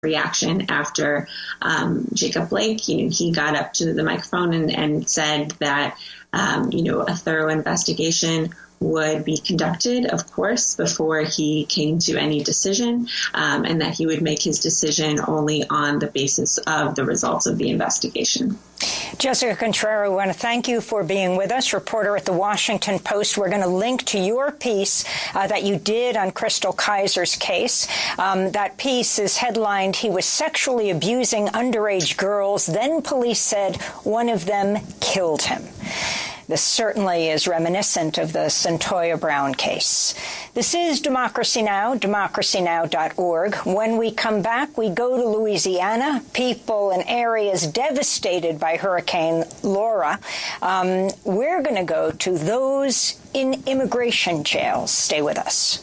reaction after Jacob Blake, he got up to the microphone and said that, a thorough investigation would be conducted, of course, before he came to any decision, and that he would make his decision only on the basis of the results of the investigation. Jessica Contrera, we want to thank you for being with us, reporter at The Washington Post. We're going to link to your piece that you did on Crystal Kaiser's case. That piece is headlined, "He was sexually abusing underage girls. Then police said one of them killed him." This certainly is reminiscent of the Cyntoia Brown case. This is Democracy Now!, democracynow.org. When we come back, we go to Louisiana, people in areas devastated by Hurricane Laura. We're going to go to those in immigration jails. Stay with us.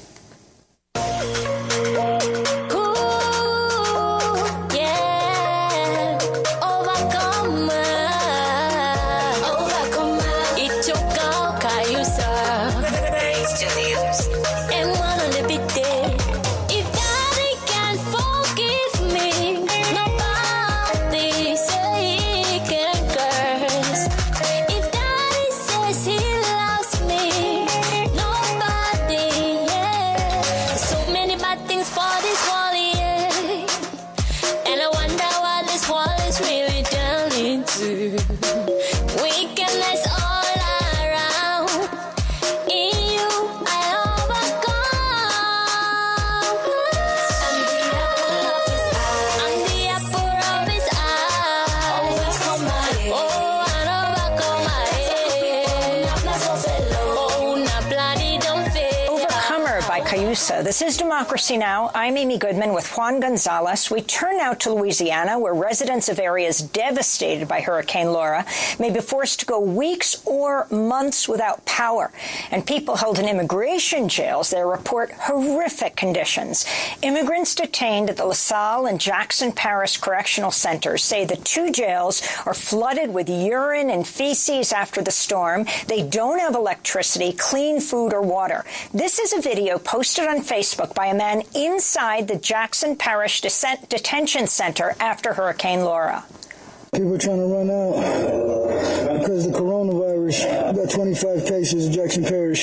This is Democracy Now! I'm Amy Goodman with Juan Gonzalez. We turn now to Louisiana, where residents of areas devastated by Hurricane Laura may be forced to go weeks or months without power. And people held in immigration jails there report horrific conditions. Immigrants detained at the LaSalle and Jackson Parish Correctional Centers say the two jails are flooded with urine and feces after the storm. They don't have electricity, clean food, or water. This is a video posted on Facebook by a man inside the Jackson Parish Detention Center after Hurricane Laura. People are trying to run out because of the coronavirus. We've got 25 cases in Jackson Parish.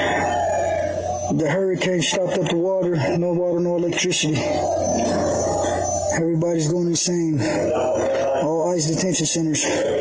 The hurricane stopped up the water, no electricity. Everybody's going insane. All ICE detention centers.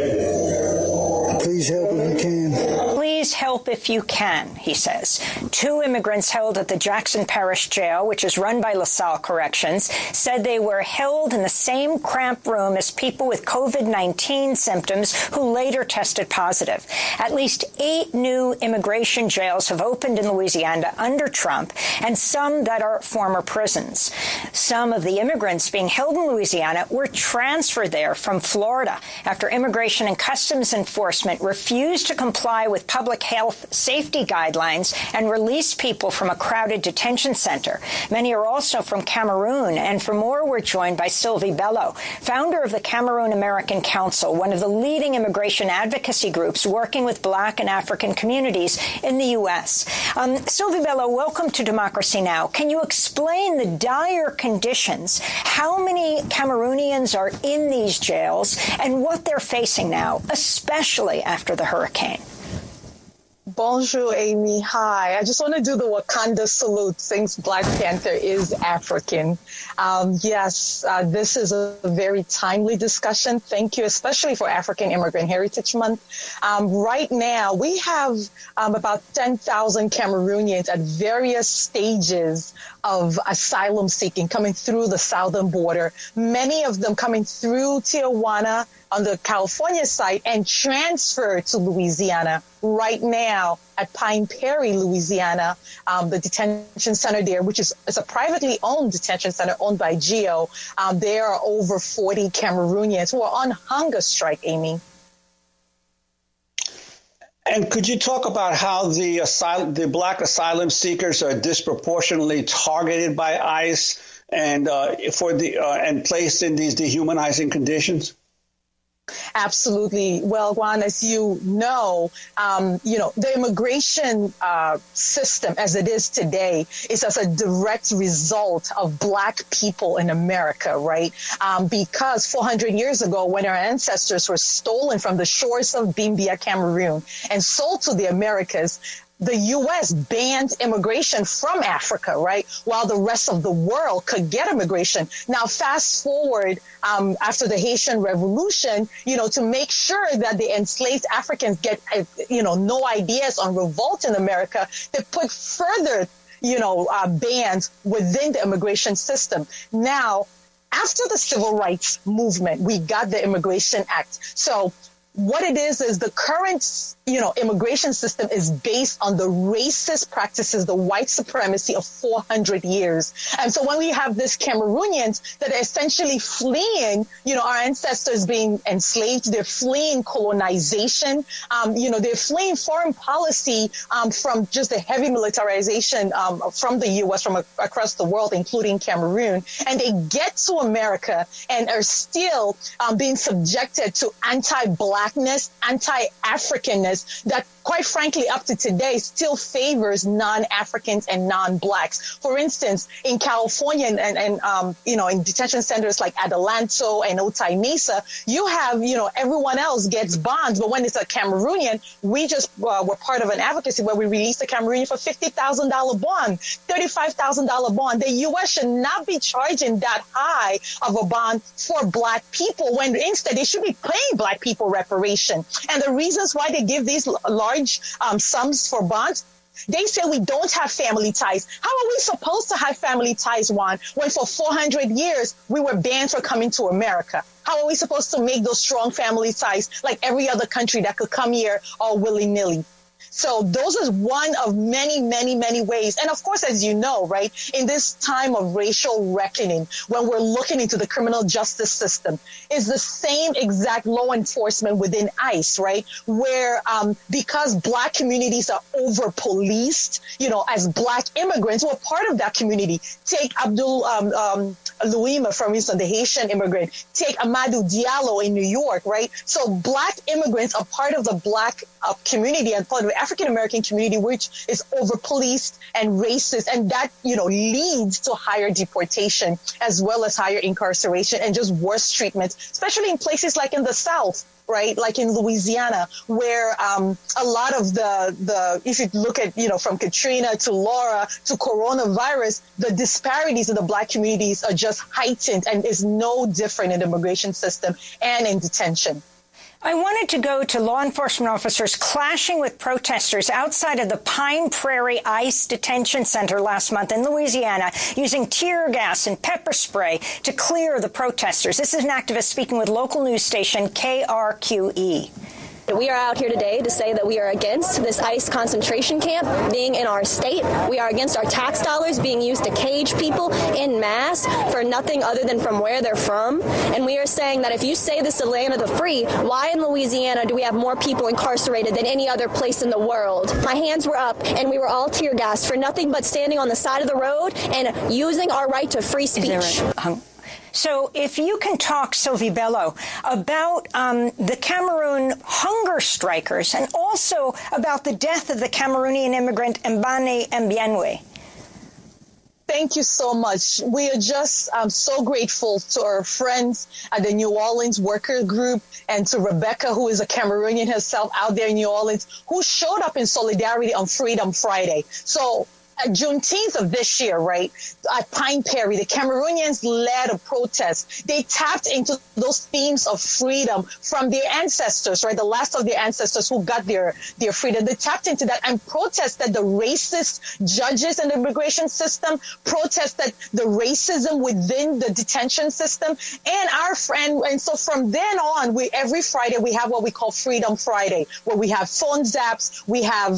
Please help if you can. Please help if you can, he says. Two immigrants held at the Jackson Parish Jail, which is run by LaSalle Corrections, said they were held in the same cramped room as people with COVID-19 symptoms who later tested positive. At least 8 new immigration jails have opened in Louisiana under Trump, and some that are former prisons. Some of the immigrants being held in Louisiana were transferred there from Florida after Immigration and Customs Enforcement refused to comply with public health safety guidelines and release people from a crowded detention center. Many are also from Cameroon, and for more, we're joined by Sylvie Bello, founder of the Cameroon American Council, one of the leading immigration advocacy groups working with Black and African communities in the U.S. Sylvie Bello, welcome to Democracy Now! Can you explain the dire conditions, how many Cameroonians are in these jails, and what they're facing now, especially after the hurricane? Bonjour, Amy. Hi. I just want to do the Wakanda salute since Black Panther is African. This is a very timely discussion. Thank you, especially for African Immigrant Heritage Month. Right now, we have about 10,000 Cameroonians at various stages of asylum seeking coming through the southern border, many of them coming through Tijuana on the California side and transferred to Louisiana. Right now at Pine Prairie, Louisiana, the detention center there, which is a privately owned detention center owned by GEO, there are over 40 Cameroonians who are on hunger strike, Amy. And could you talk about how the Black asylum seekers are disproportionately targeted by ICE and placed in these dehumanizing conditions? Absolutely. Well, Juan, as you know, the immigration system as it is today is as a direct result of Black people in America, right? Because 400 years ago, when our ancestors were stolen from the shores of Bimbia, Cameroon, and sold to the Americas, the U.S. banned immigration from Africa, right? While the rest of the world could get immigration. Now, fast forward after the Haitian Revolution, to make sure that the enslaved Africans get, no ideas on revolt in America, they put further, bans within the immigration system. Now, after the Civil Rights Movement, we got the Immigration Act. So what it is the current, immigration system is based on the racist practices, the white supremacy of 400 years. And so when we have these Cameroonians that are essentially fleeing, our ancestors being enslaved, they're fleeing colonization, they're fleeing foreign policy from just the heavy militarization from the U.S., from across the world, including Cameroon. And they get to America and are still being subjected to anti-Blackness, anti-Africanness that, quite frankly, up to today still favors non-Africans and non-Blacks. For instance, in California and in detention centers like Adelanto and Otay Mesa, you have, everyone else gets bonds. But when it's a Cameroonian, we just were part of an advocacy where we released a Cameroonian for $50,000 bond, $35,000 bond. The U.S. should not be charging that high of a bond for Black people when instead they should be paying Black people reparation. And the reasons why they give these large sums for bonds, they say we don't have family ties. How are we supposed to have family ties, Juan, when for 400 years we were banned from coming to America? How are we supposed to make those strong family ties like every other country that could come here all willy-nilly? So those are one of many, many, many ways. And of course, as you know, right, in this time of racial reckoning, when we're looking into the criminal justice system, is the same exact law enforcement within ICE, right, where because Black communities are over-policed, as Black immigrants who are part of that community. Take Abdul Louima, for instance, the Haitian immigrant. Take Amadou Diallo in New York, right? So Black immigrants are part of the Black community and part of the African-American community, which is over-policed and racist. And that, leads to higher deportation as well as higher incarceration and just worse treatment, especially in places like in the South, right? Like in Louisiana, where a lot of the if you look at, from Katrina to Laura to coronavirus, the disparities in the Black communities are just heightened and is no different in the immigration system and in detention. I wanted to go to law enforcement officers clashing with protesters outside of the Pine Prairie ICE detention center last month in Louisiana, using tear gas and pepper spray to clear the protesters. This is an activist speaking with local news station KRQE. We are out here today to say that we are against this ICE concentration camp being in our state. We are against our tax dollars being used to cage people en masse for nothing other than from where they're from. And we are saying that if you say this is the land of the free, why in Louisiana do we have more people incarcerated than any other place in the world? My hands were up and we were all tear gassed for nothing but standing on the side of the road and using our right to free speech. So if you can talk, Sylvie Bello, about the Cameroon hunger strikers and also about the death of the Cameroonian immigrant Mbane Mbienwe. Thank you so much. We are just so grateful to our friends at the New Orleans Worker Group and to Rebecca, who is a Cameroonian herself out there in New Orleans, who showed up in solidarity on Freedom Friday. So Juneteenth of this year, right, at Pine Prairie, the Cameroonians led a protest. They tapped into those themes of freedom from their ancestors, right, the last of their ancestors who got their freedom. They tapped into that and protested the racist judges in the immigration system, protested the racism within the detention system, and so from then on, every Friday we have what we call Freedom Friday, where we have phone zaps, we have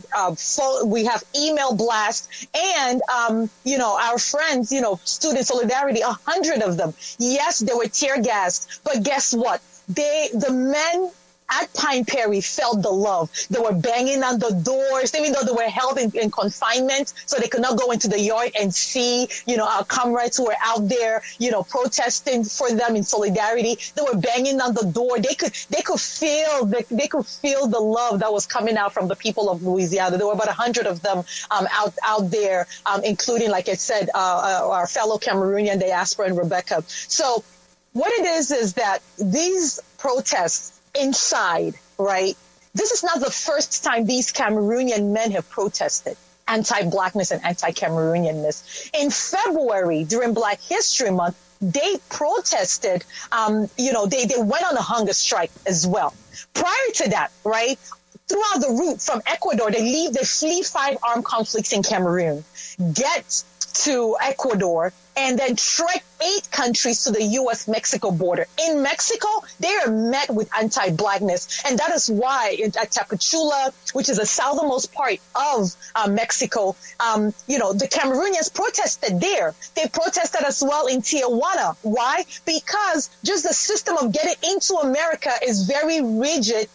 email blasts, and, our friends, student solidarity, 100 of them. Yes, they were tear gassed, but guess what? The men at Pine Perry felt the love. They were banging on the doors, even though they were held in confinement, so they could not go into the yard and see, our comrades who were out there, protesting for them in solidarity. They were banging on the door. They could feel the love that was coming out from the people of Louisiana. There were about 100 of them out there, including, like I said, our fellow Cameroonian diaspora and Rebecca. So what it is that these protests inside, right? This is not the first time these Cameroonian men have protested anti-Blackness and anti-Cameroonianness. In February, during Black History Month, they protested, they went on a hunger strike as well. Prior to that, right, throughout the route from Ecuador, they flee 5 armed conflicts in Cameroon, get to Ecuador, and then trek 8 countries to the U.S.-Mexico border. In Mexico, they are met with anti-Blackness, and that is why at Tapachula, which is the southernmost part of Mexico, the Cameroonians protested there. They protested as well in Tijuana. Why? Because just the system of getting into America is very rigid,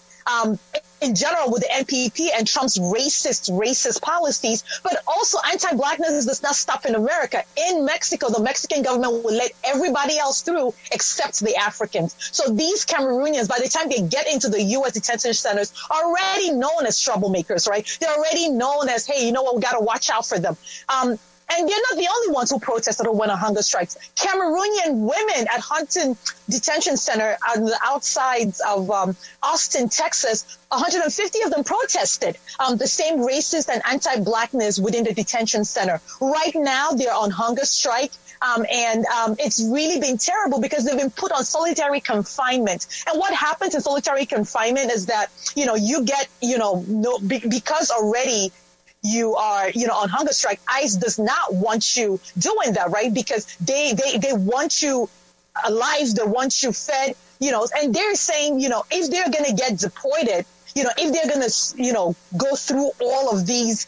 in general with the NPP and Trump's racist policies, but also anti-Blackness does not stop in America. In Mexico, the Mexican government will let everybody else through except the Africans. So these Cameroonians, by the time they get into the U.S. detention centers, are already known as troublemakers, right? They're already known as, hey, you know what, we got to watch out for them. And they're not the only ones who protested or went on hunger strikes. Cameroonian women at Huntington Detention Center on the outsides of Austin, Texas, 150 of them protested the same racist and anti-Blackness within the detention center. Right now, they're on hunger strike. And it's really been terrible because they've been put on solitary confinement. And what happens in solitary confinement is that, you get, because already you are, on hunger strike, ICE does not want you doing that, right? Because they want you alive, they want you fed, and they're saying, if they're going to get deported, if they're going to, go through all of these,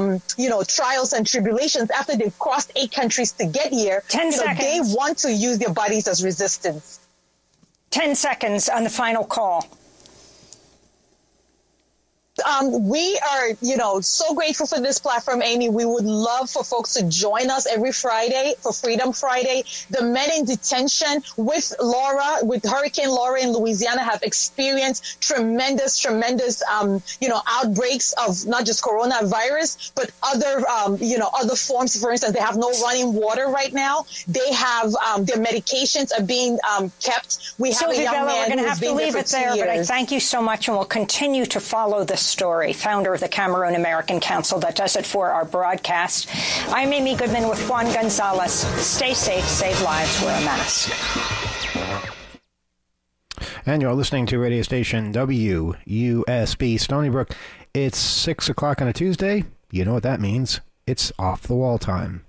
trials and tribulations after they've crossed 8 countries to get here, 10 seconds. They want to use their bodies as resistance. 10 seconds on the final call. We are, so grateful for this platform, Amy. We would love for folks to join us every Friday for Freedom Friday. The men in detention with Hurricane Laura in Louisiana have experienced tremendous, outbreaks of not just coronavirus, but other forms. For instance, they have no running water right now. They have their medications are being kept. We have Sylvie a young Bello, man we're going to have to leave it there, but I thank you so much, and we'll continue to follow this story. Founder of the Cameroon American Council. That does it for our broadcast. I'm Amy Goodman with Juan Gonzalez. Stay safe, save lives, wear a mask. And you're listening to radio station WUSB Stony Brook. It's 6 o'clock on a Tuesday. You know what that means. It's off the wall time.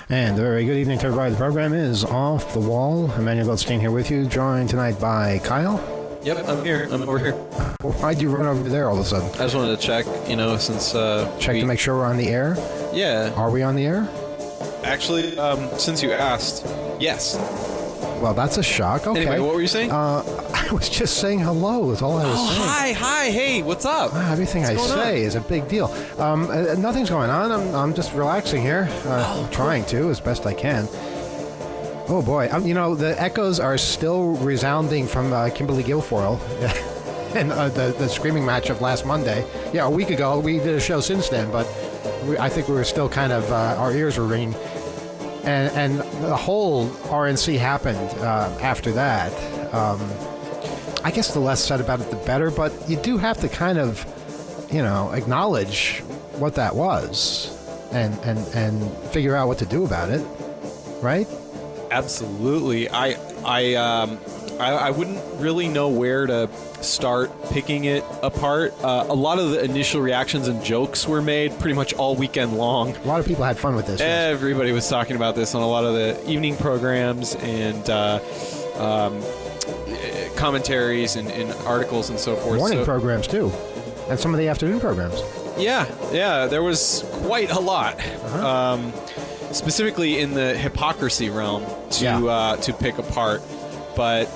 And a very good evening to everybody. The program is Off the Wall. Emmanuel Goldstein here with you, joined tonight by Kyle. Yep, I'm here. I'm over here. Why'd you run over there all of a sudden? I just wanted to check, since... Check to make sure we're on the air? Yeah. Are we on the air? Actually, since you asked, yes. Well, that's a shock. Okay. Anyway, what were you saying? I was just saying hello is all I was saying. Hi, hey, what's up? Everything I say is a big deal. Nothing's going on. I'm just relaxing here. Trying to, as best I can. Oh, boy. The echoes are still resounding from Kimberly Guilfoyle and the screaming match of last Monday. Yeah, a week ago. We did a show since then, but I think we were still kind of, our ears were ringing. And the whole RNC happened after that. I guess the less said about it, the better, but you do have to kind of, acknowledge what that was and figure out what to do about it, right? Absolutely. I wouldn't really know where to start picking it apart. A lot of the initial reactions and jokes were made pretty much all weekend long. A lot of people had fun with this. Everybody was talking about this on a lot of the evening programs and commentaries and articles and so forth. Morning programs, too. And some of the afternoon programs. Yeah, there was quite a lot. Specifically in the hypocrisy realm to pick apart. But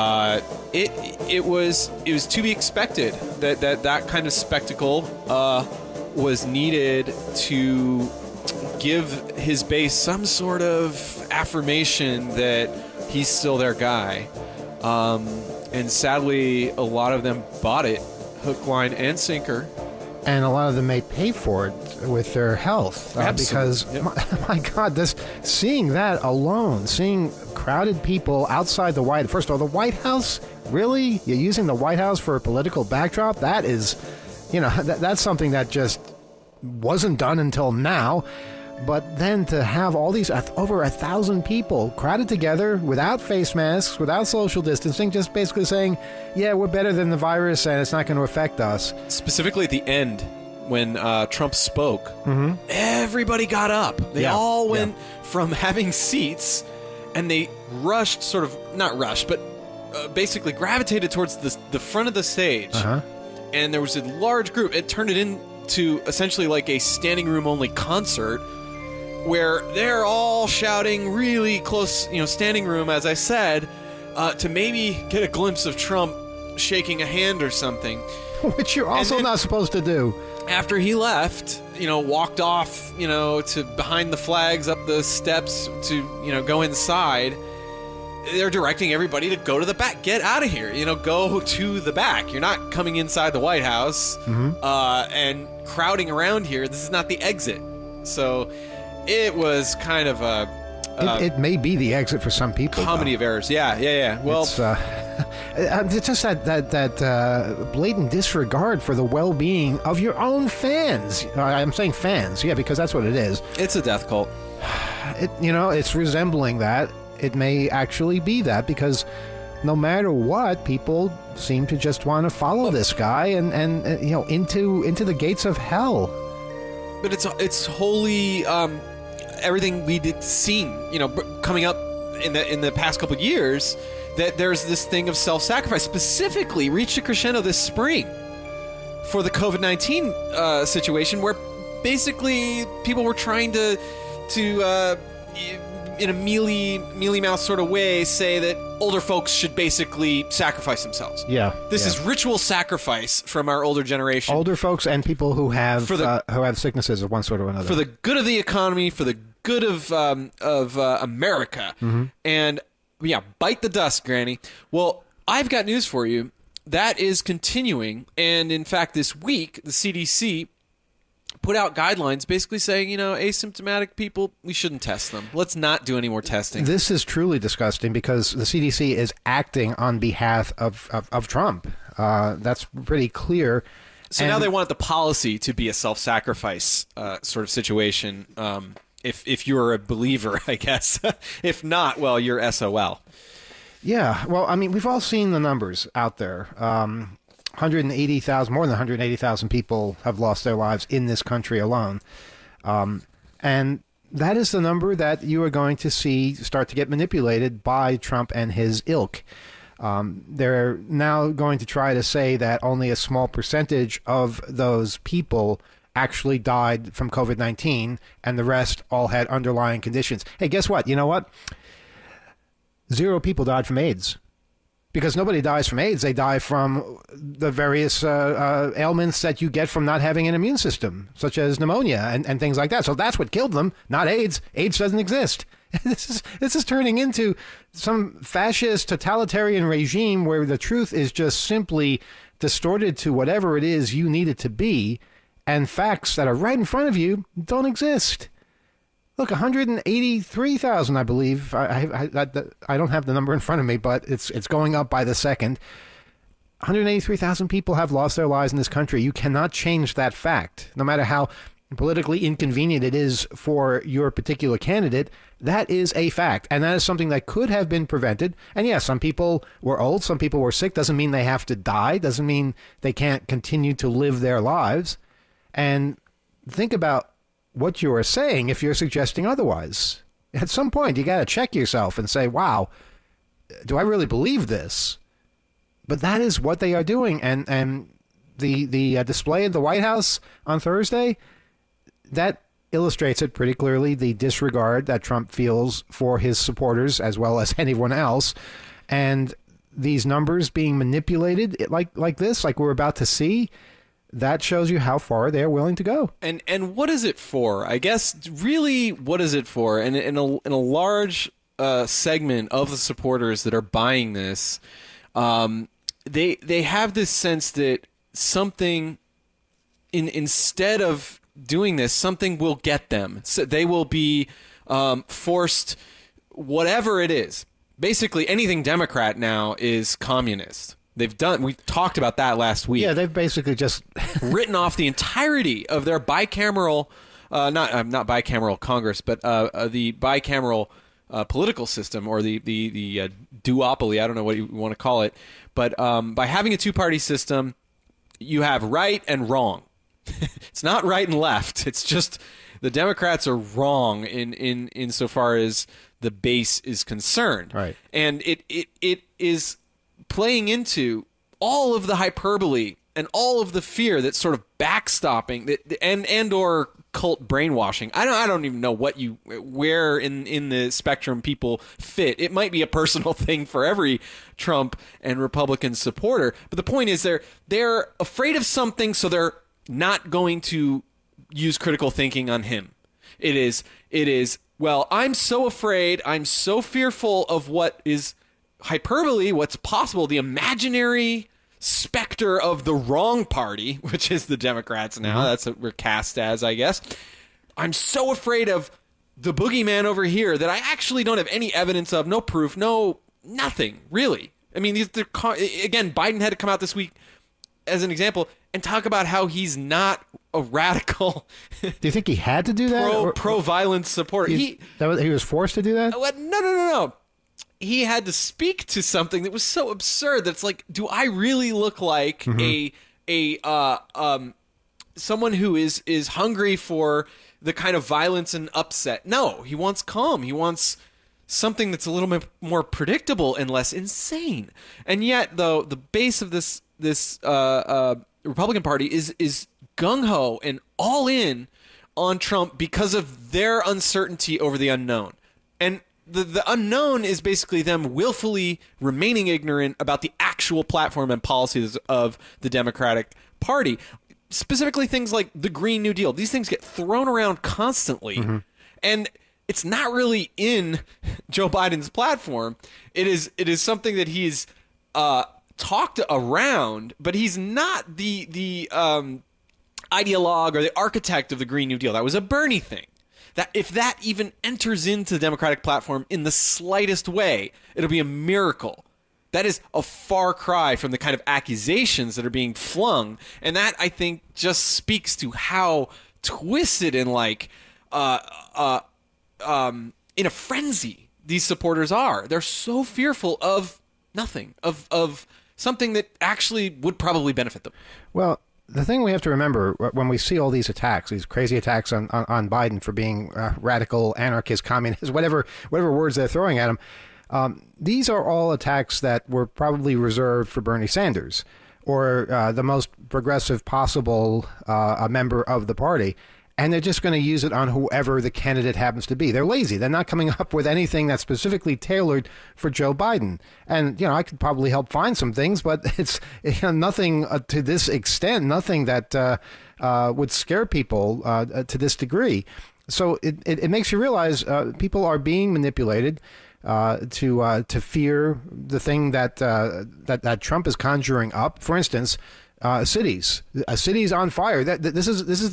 it was to be expected that kind of spectacle was needed to give his base some sort of affirmation that he's still their guy. And sadly, a lot of them bought it, hook, line, and sinker. And a lot of them may pay for it with their health. Because, my God, seeing that alone, seeing crowded people outside the White House. First of all, the White House? Really? You're using the White House for a political backdrop? That is, that's something that just wasn't done until now. But then to have all these, over 1,000 people crowded together without face masks, without social distancing, just basically saying, yeah, we're better than the virus and it's not going to affect us. Specifically at the end, when Trump spoke, everybody got up. They all went from having seats and they rushed, not rushed, but basically gravitated towards the front of the stage. And there was a large group. It turned it into essentially like a standing room only concert, where they're all shouting really close, standing room, as I said, to maybe get a glimpse of Trump shaking a hand or something. Which you're also not supposed to do. After he left, walked off, to behind the flags, up the steps to, go inside, they're directing everybody to go to the back. Get out of here. Go to the back. You're not coming inside the White House and crowding around here. This is not the exit. So... it was kind of a... it may be the exit for some people. Comedy of errors. Yeah. Well... It's just that blatant disregard for the well-being of your own fans. I'm saying fans, because that's what it is. It's a death cult. It's resembling that. It may actually be that, because no matter what, people seem to just want to follow this guy and into the gates of hell. But it's wholly everything we'd seen, coming up in the past couple of years, that there's this thing of self-sacrifice, specifically reached a crescendo this spring for the COVID-19 situation, where basically people were trying to in a mealy-mouthed sort of way say that older folks should basically sacrifice themselves. This is ritual sacrifice from our older generation. Older folks and people who have sicknesses of one sort or another. For the good of the economy, for the good of America. And bite the dust, Granny. Well, I've got news for you. That is continuing. And in fact, this week, the CDC put out guidelines basically saying, asymptomatic people, we shouldn't test them. Let's not do any more testing. This is truly disgusting because the CDC is acting on behalf of Trump. That's pretty clear. So now they want the policy to be a self-sacrifice sort of situation. If you're a believer, I guess. If not, well, you're SOL. Yeah. Well, I mean, we've all seen the numbers out there. 180,000, more than 180,000 people have lost their lives in this country alone. And that is the number that you are going to see start to get manipulated by Trump and his ilk. They're now going to try to say that only a small percentage of those people actually died from COVID-19 and the rest all had underlying conditions. Hey, guess what? You know what? 0 people died from AIDS. Because nobody dies from AIDS. They die from the various ailments that you get from not having an immune system, such as pneumonia and things like that. So that's what killed them, not AIDS. AIDS doesn't exist. This is turning into some fascist totalitarian regime where the truth is just simply distorted to whatever it is you need it to be, and facts that are right in front of you don't exist. Look, 183,000, I believe. I don't have the number in front of me, but it's going up by the second. 183,000 people have lost their lives in this country. You cannot change that fact, no matter how politically inconvenient it is for your particular candidate. That is a fact, and that is something that could have been prevented. And yes, some people were old, some people were sick. Doesn't mean they have to die. Doesn't mean they can't continue to live their lives. And think about what you are saying if you're suggesting otherwise. At some point, you got to check yourself and say, wow, do I really believe this? But that is what they are doing. And the display at the White House on Thursday, that illustrates it pretty clearly, the disregard that Trump feels for his supporters as well as anyone else. And these numbers being manipulated like this, like we're about to see, that shows you how far they're willing to go. And what is it for? I guess, really, what is it for? And in a large segment of the supporters that are buying this, they have this sense that something, instead of doing this, something will get them. So they will be forced, whatever it is. Basically, anything Democrat now is communist. We've talked about that last week. Yeah, they've basically just written off the entirety of their bicameral, not bicameral Congress, but the bicameral political system, or the duopoly. I don't know what you want to call it, but by having a two-party system, you have right and wrong. It's not right and left. It's just the Democrats are wrong in so far as the base is concerned. Right. And it is playing into all of the hyperbole and all of the fear that's sort of backstopping and or cult brainwashing. I don't even know where in the spectrum people fit. It might be a personal thing for every Trump and Republican supporter, but the point is they're afraid of something, so they're not going to use critical thinking on him. It is well, I'm so afraid, I'm so fearful of what is hyperbole, what's possible, the imaginary specter of the wrong party, which is the Democrats now. That's what we're cast as, I guess. I'm so afraid of the boogeyman over here that I actually don't have any evidence of, no proof, nothing, really. I mean, again, Biden had to come out this week as an example and talk about how he's not a radical. Do you think he had to do that? Pro-violence supporter. He was forced to do that? No. He had to speak to something that was so absurd that it's like, do I really look like someone who is hungry for the kind of violence and upset? No, he wants calm. He wants something that's a little bit more predictable and less insane. And yet, though, the base of this Republican Party is gung-ho and all in on Trump because of their uncertainty over the unknown. And the unknown is basically them willfully remaining ignorant about the actual platform and policies of the Democratic Party. Specifically things like the Green New Deal. These things get thrown around constantly. And it's not really in Joe Biden's platform. It is something that he's talked around, but he's not the ideologue or the architect of the Green New Deal. That was a Bernie thing. That if that even enters into the Democratic platform in the slightest way, it'll be a miracle. That is a far cry from the kind of accusations that are being flung, and that, I think, just speaks to how twisted and in a frenzy these supporters are. They're so fearful of nothing, of something that actually would probably benefit them. Well, the thing we have to remember when we see all these attacks, these crazy attacks on Biden for being radical, anarchist, communist, whatever words they're throwing at him, these are all attacks that were probably reserved for Bernie Sanders or the most progressive possible a member of the party. And they're just going to use it on whoever the candidate happens to be. They're lazy. They're not coming up with anything that's specifically tailored for Joe Biden. And, I could probably help find some things, but it's nothing to this extent, nothing that would scare people to this degree. So it makes you realize people are being manipulated to fear the thing that Trump is conjuring up. For instance, cities on fire. This is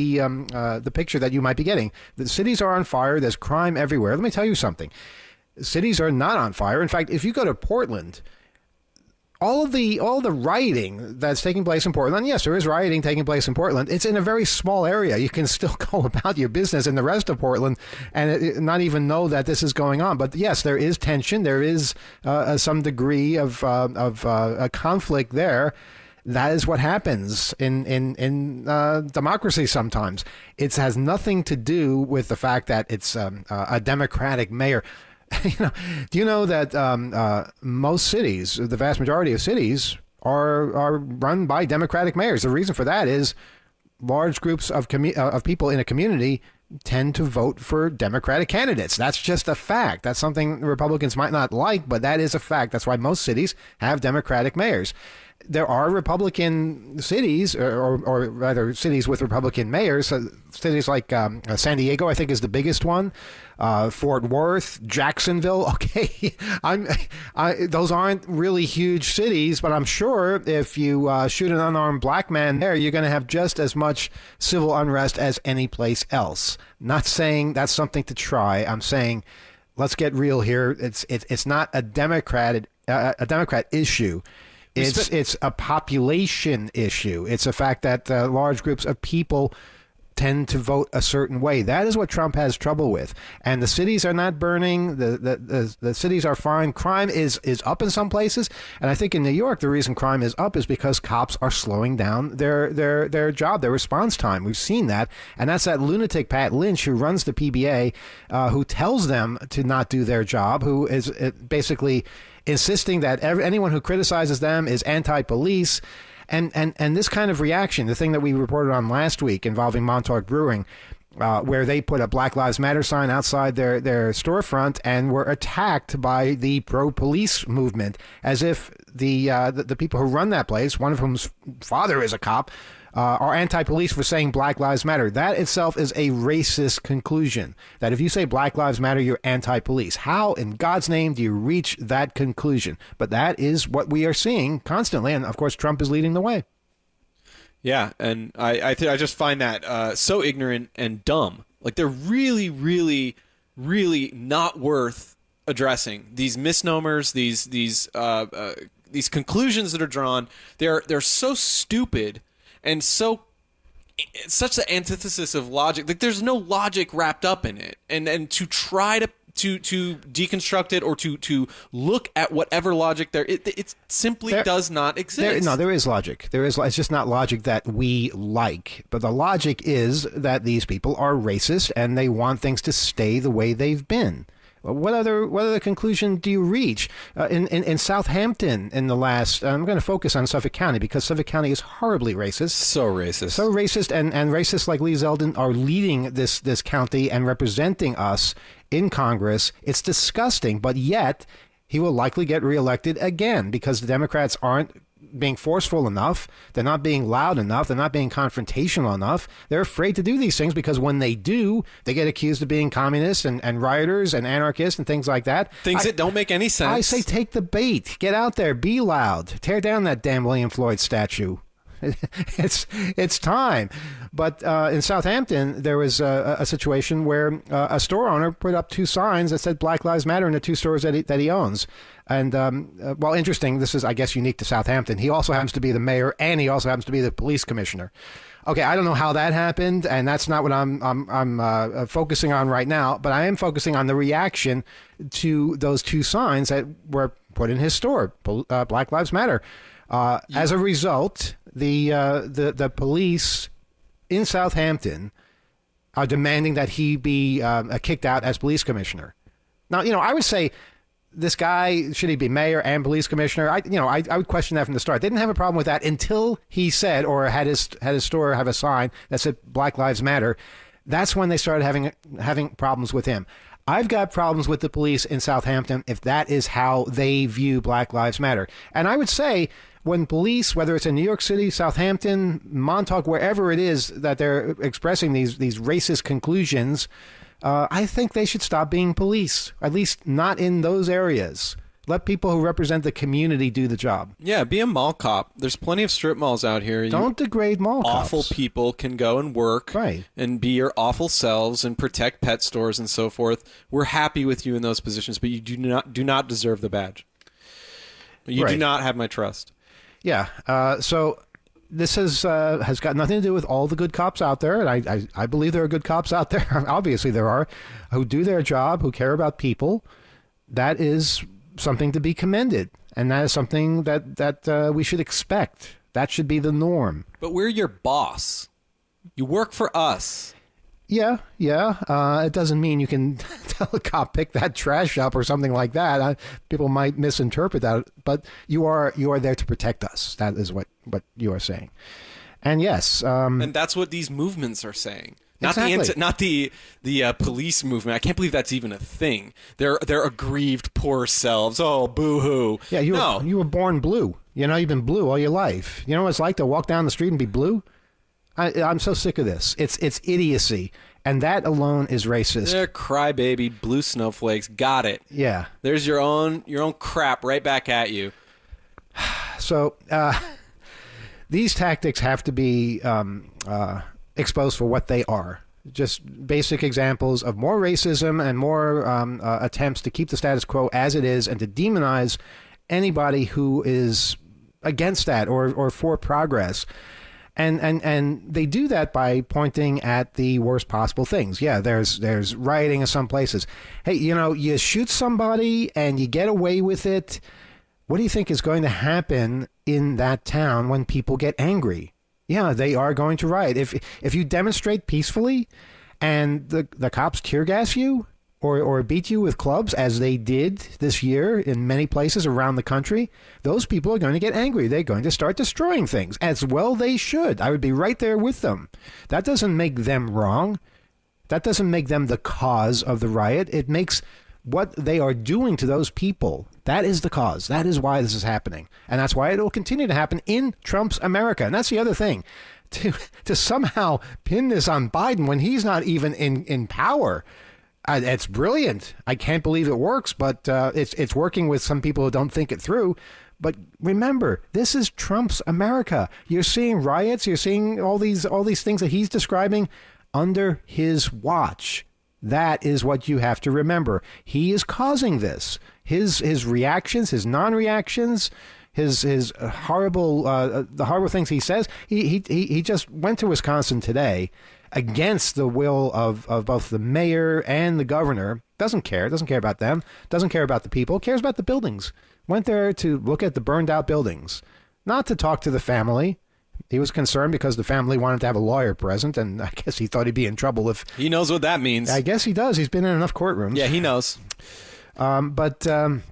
the picture that you might be getting. The cities are on fire. There's crime everywhere. Let me tell you something. Cities are not on fire. In fact, if you go to Portland, all the rioting that's taking place in Portland, yes, there is rioting taking place in Portland. It's in a very small area. You can still go about your business in the rest of Portland and not even know that this is going on. But yes, there is tension. There is some degree of a conflict there. That is what happens in democracy sometimes. It has nothing to do with the fact that it's a Democratic mayor. Do you know that most cities, the vast majority of cities, are run by Democratic mayors? The reason for that is large groups of people in a community tend to vote for Democratic candidates. That's just a fact. That's something Republicans might not like, but that is a fact. That's why most cities have Democratic mayors. There are Republican cities, or rather cities with Republican mayors. Cities like San Diego, I think, is the biggest one. Fort Worth, Jacksonville. Okay, those aren't really huge cities, but I'm sure if you shoot an unarmed black man there, you're going to have just as much civil unrest as any place else. Not saying that's something to try. I'm saying let's get real here. It's not a Democrat issue. It's a population issue. It's a fact that large groups of people tend to vote a certain way. That is what Trump has trouble with. And the cities are not burning. The cities are fine. Crime is up in some places. And I think in New York, the reason crime is up is because cops are slowing down their job, their response time. We've seen that. And that's that lunatic Pat Lynch who runs the PBA, who tells them to not do their job, who is basically insisting that anyone who criticizes them is anti-police. And this kind of reaction, the thing that we reported on last week involving Montauk Brewing, where they put a Black Lives Matter sign outside their storefront and were attacked by the pro-police movement, as if the people who run that place, one of whom's father is a cop, are anti-police for saying Black Lives Matter. That itself is a racist conclusion, that if you say Black Lives Matter, you're anti-police. How in God's name do you reach that conclusion? But that is what we are seeing constantly, and of course Trump is leading the way. Yeah, and I just find that so ignorant and dumb. Like, they're really, really, really not worth addressing. These misnomers, these conclusions that are drawn, they're so stupid. And such the antithesis of logic. Like, there's no logic wrapped up in it. And to try to deconstruct it or to look at whatever logic there, it simply does not exist. There is logic. It's just not logic that we like. But the logic is that these people are racist and they want things to stay the way they've been. What other conclusion do you reach? In Southampton in the last, I'm going to focus on Suffolk County because Suffolk County is horribly racist. So racist. And racists like Lee Zeldin are leading this county and representing us in Congress. It's disgusting, but yet he will likely get reelected again because the Democrats aren't being forceful enough. They're not being loud enough. They're not being confrontational enough. They're afraid to do these things because when they do, they get accused of being communists and rioters and anarchists and things like that. Things that don't make any sense. I say take the bait. Get out there. Be loud. Tear down that damn William Floyd statue. It's time. But in Southampton, there was a situation where a store owner put up two signs that said Black Lives Matter in the two stores that he owns. And, well, interesting, this is, I guess, unique to Southampton. He also happens to be the mayor, and he also happens to be the police commissioner. Okay, I don't know how that happened, and that's not what I'm focusing on right now, but I am focusing on the reaction to those two signs that were put in his store, Black Lives Matter. As a result, the police in Southampton are demanding that he be kicked out as police commissioner. Now, I would say this guy, should he be mayor and police commissioner? I would question that from the start. They didn't have a problem with that until he said, or had his store have a sign that said Black Lives Matter. That's when they started having problems with him. I've got problems with the police in Southampton if that is how they view Black Lives Matter. And I would say when police, whether it's in New York City, Southampton, Montauk, wherever it is that they're expressing these racist conclusions, I think they should stop being police, at least not in those areas. Let people who represent the community do the job. Yeah, be a mall cop. There's plenty of strip malls out here. Don't degrade mall cops. Awful people can go and work and be your awful selves and protect pet stores and so forth. We're happy with you in those positions, but you do not deserve the badge. You do not have my trust. Yeah. So this has got nothing to do with all the good cops out there, and I believe there are good cops out there. Obviously, there are who do their job, who care about people. That is something to be commended, and that is something that we should expect. That should be the norm. But we're your boss. You work for us. Yeah. It doesn't mean you can tell a cop pick that trash up or something like that. People might misinterpret that, but you are there to protect us. That is what you are saying. And yes, and that's what these movements are saying. Not the police movement. I can't believe that's even a thing. They're aggrieved poor selves. Oh, boo-hoo. Yeah, you were born blue. You've been blue all your life. You know what it's like to walk down the street and be blue? I'm so sick of this. It's idiocy, and that alone is racist. They're crybaby blue snowflakes. Got it. Yeah. There's your own crap right back at you. So these tactics have to be exposed for what they are. Just basic examples of more racism and more attempts to keep the status quo as it is and to demonize anybody who is against that or for progress. And they do that by pointing at the worst possible things. Yeah, there's rioting in some places. Hey, you shoot somebody and you get away with it. What do you think is going to happen in that town when people get angry? Yeah, they are going to riot. If you demonstrate peacefully and the cops tear gas you or beat you with clubs, as they did this year in many places around the country, those people are going to get angry. They're going to start destroying things. As well they should. I would be right there with them. That doesn't make them wrong. That doesn't make them the cause of the riot. It makes what they are doing to those people, that is the cause. That is why this is happening. And that's why it will continue to happen in Trump's America. And that's the other thing. To somehow pin this on Biden when he's not even in power, it's brilliant. I can't believe it works, but it's working with some people who don't think it through. But remember, this is Trump's America. You're seeing riots. You're seeing all these things that he's describing under his watch. That is what you have to remember. He is causing this. His reactions, his non-reactions, his horrible the horrible things he says. He just went to Wisconsin today against the will of both the mayor and the governor. Doesn't care about them. Doesn't care about the people. Cares about the buildings. Went there to look at the burned out buildings, not to talk to the family. He was concerned because the family wanted to have a lawyer present, and I guess he thought he'd be in trouble if... He knows what that means. I guess he does. He's been in enough courtrooms. Yeah, he knows. But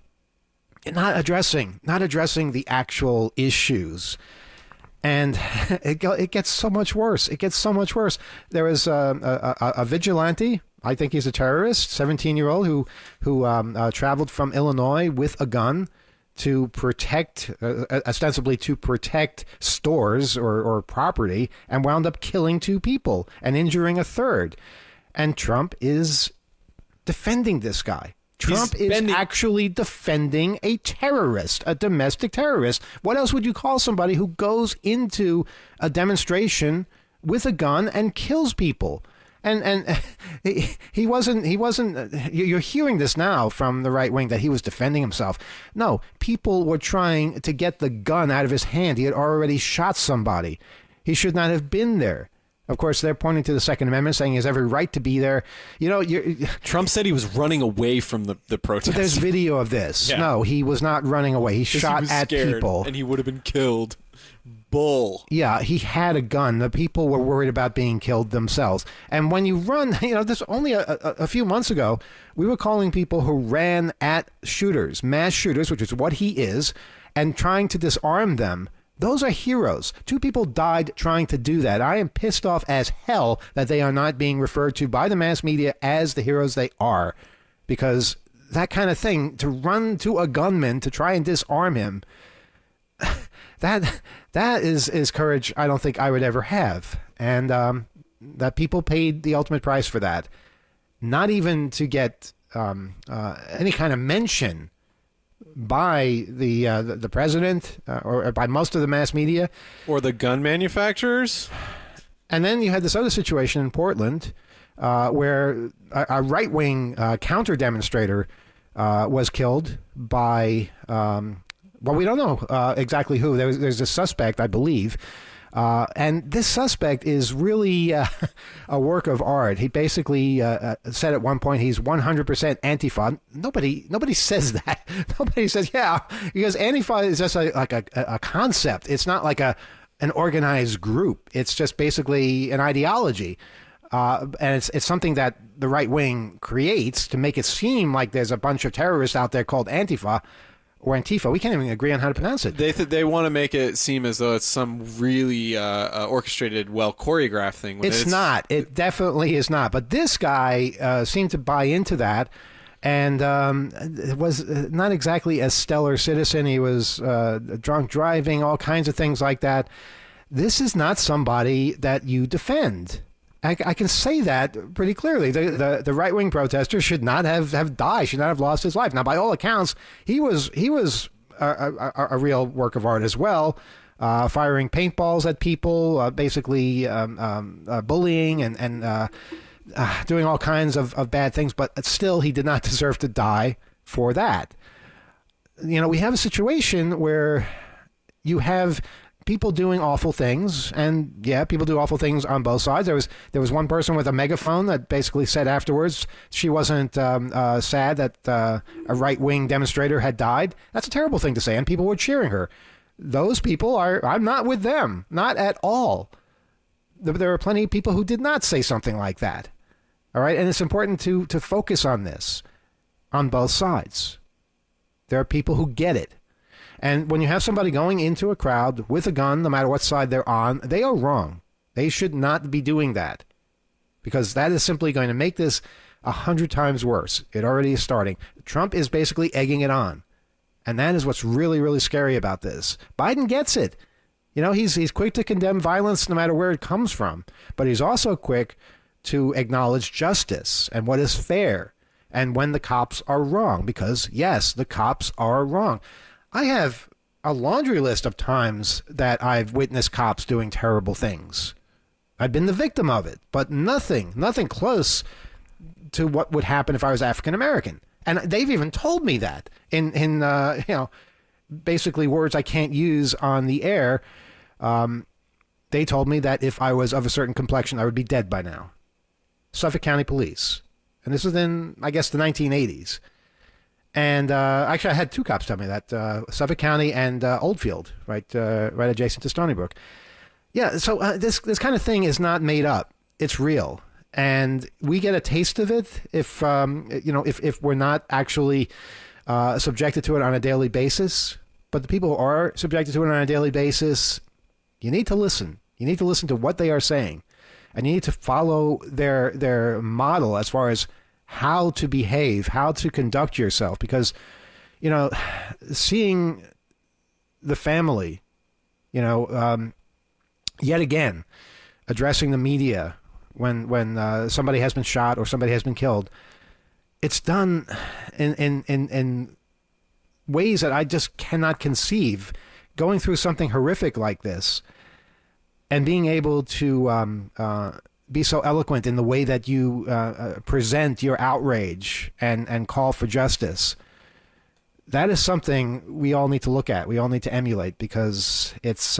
not addressing the actual issues. And it gets so much worse. It gets so much worse. There was a vigilante, I think he's a terrorist, 17-year-old who traveled from Illinois with a gun to protect, ostensibly to protect stores or property, and wound up killing 2 people and injuring a third. And Trump is defending this guy. Trump is actually defending a terrorist, a domestic terrorist. What else would you call somebody who goes into a demonstration with a gun and kills people? And he wasn't, you're hearing this now from the right wing that he was defending himself. No, people were trying to get the gun out of his hand. He had already shot somebody. He should not have been there. Of course, they're pointing to the Second Amendment, saying he has every right to be there. Trump said he was running away from the protest. There's video of this. Yeah. No, he was not running away. He shot at people. And he would have been killed. bull. Yeah, he had a gun. The people were worried about being killed themselves. And when you run, this only a few months ago, we were calling people who ran at shooters, mass shooters, which is what he is, and trying to disarm them. Those are heroes. 2 people died trying to do that. I am pissed off as hell that they are not being referred to by the mass media as the heroes they are, because that kind of thing, to run to a gunman to try and disarm him, that is courage I don't think I would ever have. And that people paid the ultimate price for that. Not even to get any kind of mention by the president or by most of the mass media. Or the gun manufacturers. And then you had this other situation in Portland where a right-wing counter-demonstrator was killed by, well, we don't know exactly who. There's a suspect, I believe. And this suspect is really a work of art. He basically said at one point he's 100% Antifa. Nobody says that. Nobody says, yeah, because Antifa is just like a concept. It's not like an organized group. It's just basically an ideology. And it's something that the right wing creates to make it seem like there's a bunch of terrorists out there called Antifa or Antifa. We can't even agree on how to pronounce it. They want to make it seem as though it's some really orchestrated, well choreographed thing. It's not. It definitely is not. But this guy seemed to buy into that, and was not exactly a stellar citizen. He was drunk driving, all kinds of things like that. This is not somebody that you defend. I can say that pretty clearly. The right-wing protester should not have died, should not have lost his life. Now, by all accounts, he was a real work of art as well, firing paintballs at people, basically bullying and doing all kinds of bad things. But still, he did not deserve to die for that. We have a situation where you have people doing awful things, and yeah, people do awful things on both sides. There was one person with a megaphone that basically said afterwards she wasn't sad that a right-wing demonstrator had died. That's a terrible thing to say, and people were cheering her. Those people I'm not with them, not at all. There are plenty of people who did not say something like that. All right, and it's important to focus on this on both sides. There are people who get it. And when you have somebody going into a crowd with a gun, no matter what side they're on, they are wrong. They should not be doing that, because that is simply going to make this 100 times worse. It already is starting. Trump is basically egging it on. And that is what's really, really scary about this. Biden gets it. He's quick to condemn violence no matter where it comes from. But he's also quick to acknowledge justice and what is fair and when the cops are wrong. Because, yes, the cops are wrong. I have a laundry list of times that I've witnessed cops doing terrible things. I've been the victim of it, but nothing close to what would happen if I was African American. And they've even told me that in basically words I can't use on the air. They told me that if I was of a certain complexion, I would be dead by now. Suffolk County Police. And this was in, I guess, the 1980s. And actually, I had 2 cops tell me that, Suffolk County and Oldfield, right adjacent to Stony Brook. Yeah, so this kind of thing is not made up. It's real. And we get a taste of it if we're not actually subjected to it on a daily basis. But the people who are subjected to it on a daily basis, you need to listen. You need to listen to what they are saying. And you need to follow their model as far as how to behave, how to conduct yourself, because, seeing the family, yet again, addressing the media when somebody has been shot or somebody has been killed, it's done in ways that I just cannot conceive. Going through something horrific like this and being able to be so eloquent in the way that you present your outrage and call for justice. That is something we all need to look at. We all need to emulate, because it's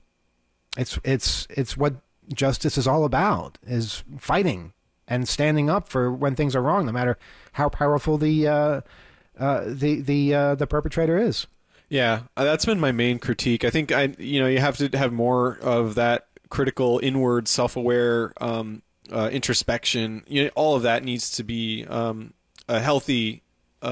what justice is all about, is fighting and standing up for when things are wrong, no matter how powerful the perpetrator is. Yeah, that's been my main critique. I think you have to have more of that critical, inward, self-aware introspection. All of that needs to be a healthy,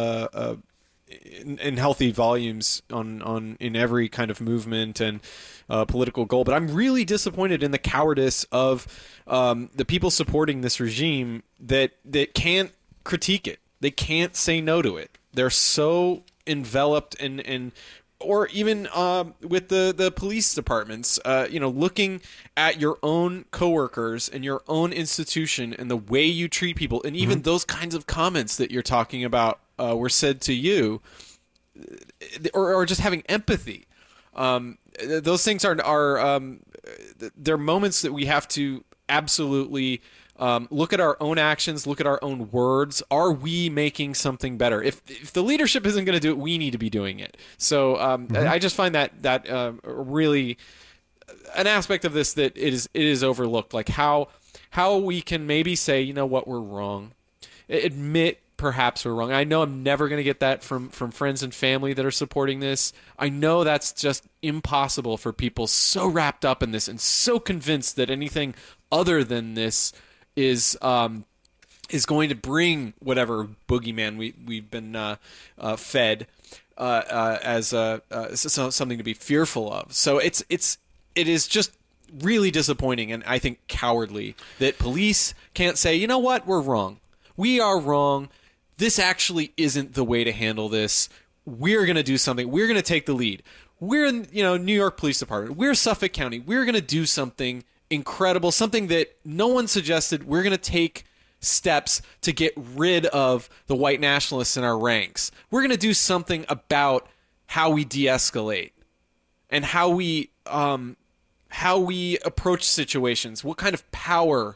in healthy volumes in every kind of movement and political goal. But I'm really disappointed in the cowardice of the people supporting this regime that can't critique it. They can't say no to it. They're so enveloped or even with the police departments, looking at your own coworkers and your own institution and the way you treat people, and even those kinds of comments that you're talking about were said to you, or just having empathy. Those things are they're moments that we have to absolutely look at our own actions, look at our own words. Are we making something better? If the leadership isn't going to do it, we need to be doing it. So I just find that really an aspect of this that it is overlooked. Like how we can maybe say, you know what, we're wrong. Admit perhaps we're wrong. I know I'm never going to get that from friends and family that are supporting this. I know that's just impossible for people so wrapped up in this and so convinced that anything other than this is going to bring whatever boogeyman we've been fed as something to be fearful of. So it is just really disappointing and I think cowardly that police can't say, you know what, we're wrong. We are wrong. This actually isn't the way to handle this. We're going to do something. We're going to take the lead. We're in, New York Police Department. We're Suffolk County. We're going to do something incredible, something that no one suggested. We're going to take steps to get rid of the white nationalists in our ranks. We're going to do something about how we de-escalate and how we approach situations, what kind of power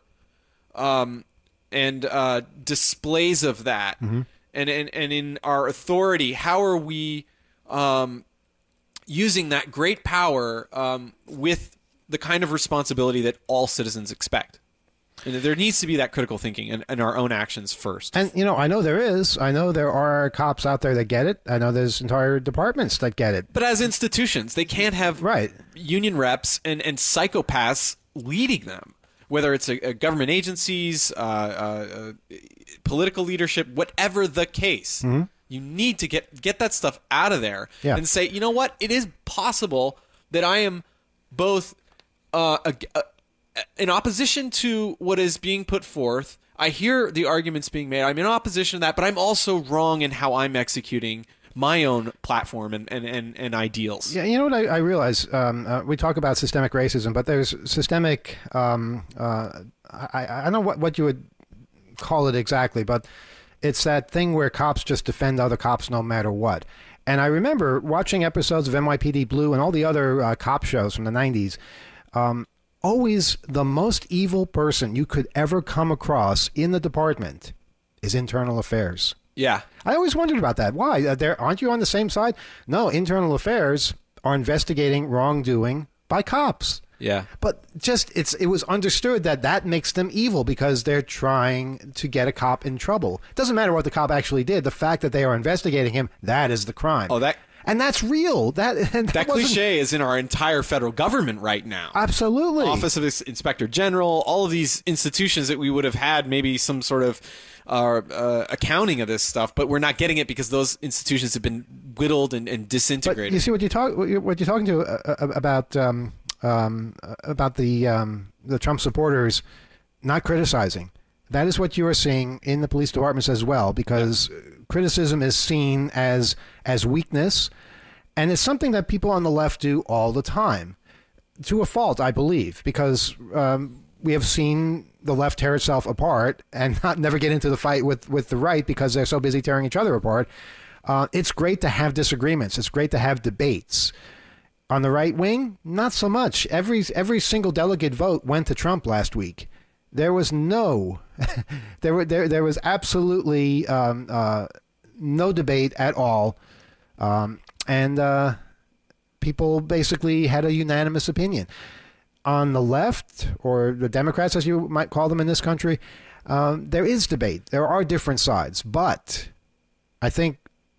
and displays of that, and in our authority, how are we using that great power with the kind of responsibility that all citizens expect. And there needs to be that critical thinking in our own actions first. And, I know there is. I know there are cops out there that get it. I know there's entire departments that get it. But as institutions, they can't have union reps and psychopaths leading them, whether it's a government agencies, political leadership, whatever the case. You need to get that stuff out of there and say, you know what? It is possible that I am both in opposition to what is being put forth. I hear the arguments being made. I'm in opposition to that, but I'm also wrong in how I'm executing my own platform and ideals. Yeah, you know what I realize? We talk about systemic racism, but there's systemic. I don't know what you would call it exactly, but it's that thing where cops just defend other cops no matter what. And I remember watching episodes of NYPD Blue and all the other cop shows from the 90s. Always the most evil person you could ever come across in the department is internal affairs. Yeah. I always wondered about that. Why? Aren't you on the same side? No, internal affairs are investigating wrongdoing by cops. Yeah. But it was understood that makes them evil because they're trying to get a cop in trouble. It doesn't matter what the cop actually did. The fact that they are investigating him, that is the crime. And that's real. That cliche is in our entire federal government right now. Absolutely. Office of Inspector General, all of these institutions that we would have had maybe some sort of accounting of this stuff, but we're not getting it because those institutions have been whittled and disintegrated. But you see what you're talking to about the Trump supporters not criticizing. That is what you are seeing in the police departments as well, because criticism is seen as weakness, and it's something that people on the left do all the time, to a fault, I believe, because we have seen the left tear itself apart and never get into the fight with the right because they're so busy tearing each other apart. It's great to have disagreements. It's great to have debates. On the right wing, not so much. Every single delegate vote went to Trump last week. There was there was absolutely no debate at all, and people basically had a unanimous opinion. On the left, or the Democrats, as you might call them in this country, there is debate. There are different sides, but I think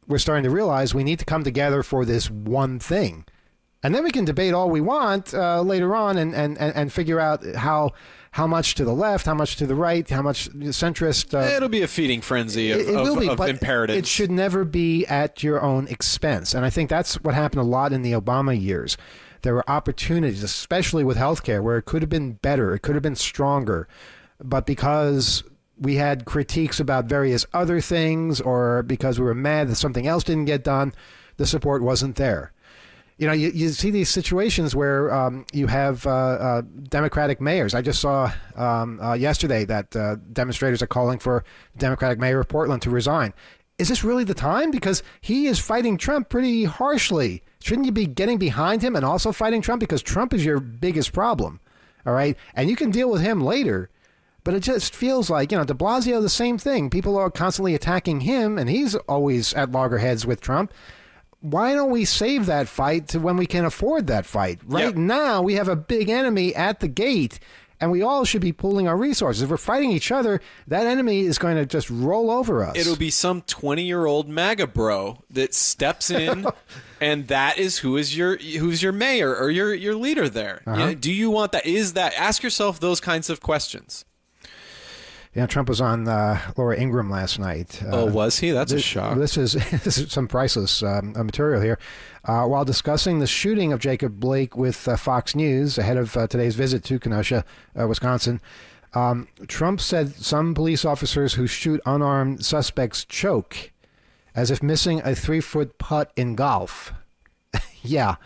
we're starting to realize we need to come together for this one thing. And then we can debate all we want later on and figure out how much to the left, how much to the right, how much centrist. It'll be a feeding frenzy of imperatives. It should never be at your own expense. And I think that's what happened a lot in the Obama years. There were opportunities, especially with healthcare, where it could have been better, it could have been stronger. But because we had critiques about various other things, or because we were mad that something else didn't get done, the support wasn't there. You know, you see these situations where you have Democratic mayors. I just saw yesterday that demonstrators are calling for Democratic mayor of Portland to resign. Is this really the time? Because he is fighting Trump pretty harshly. Shouldn't you be getting behind him and also fighting Trump? Because Trump is your biggest problem, all right? And you can deal with him later. But it just feels like, you know, de Blasio, the same thing. People are constantly attacking him, and he's always at loggerheads with Trump. Why don't we save that fight to when we can afford that fight? Right now, we have a big enemy at the gate, and we all should be pooling our resources. If we're fighting each other, that enemy is going to just roll over us. It'll be some 20-year-old MAGA bro that steps in, and that is who's your mayor or your leader there. Uh-huh. You know, do you want that? Ask yourself those kinds of questions. Yeah, Trump was on Laura Ingraham last night. Was he? That's a shock. This is some priceless material here. While discussing the shooting of Jacob Blake with Fox News ahead of today's visit to Kenosha, Wisconsin, Trump said some police officers who shoot unarmed suspects choke, as if missing a 3-foot putt in golf. Yeah.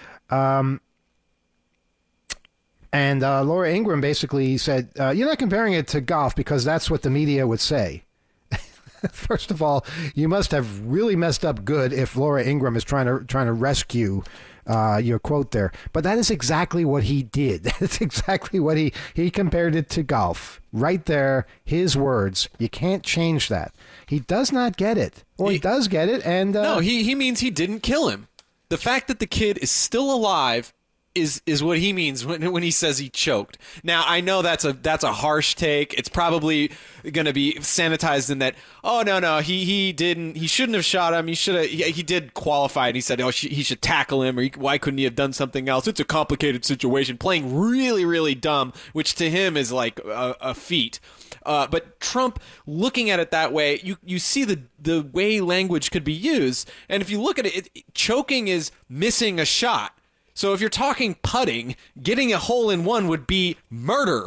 And Laura Ingraham basically said, you're not comparing it to golf because that's what the media would say. First of all, you must have really messed up good if Laura Ingraham is trying to rescue your quote there. But that is exactly what he did. That's exactly what he compared it to golf. Right there, his words. You can't change that. He does not get it. Or he does get it. And no, he means he didn't kill him. The fact that the kid is still alive is what he means when he says he choked. Now, I know that's a harsh take. It's probably going to be sanitized in that, oh, no, he shouldn't have shot him. He did qualify, and he said, he should tackle him, or why couldn't he have done something else? It's a complicated situation, playing really, really dumb, which to him is like a feat. But Trump, looking at it that way, you see the way language could be used. And if you look at it, choking is missing a shot. So if you're talking putting, getting a hole in one would be murder.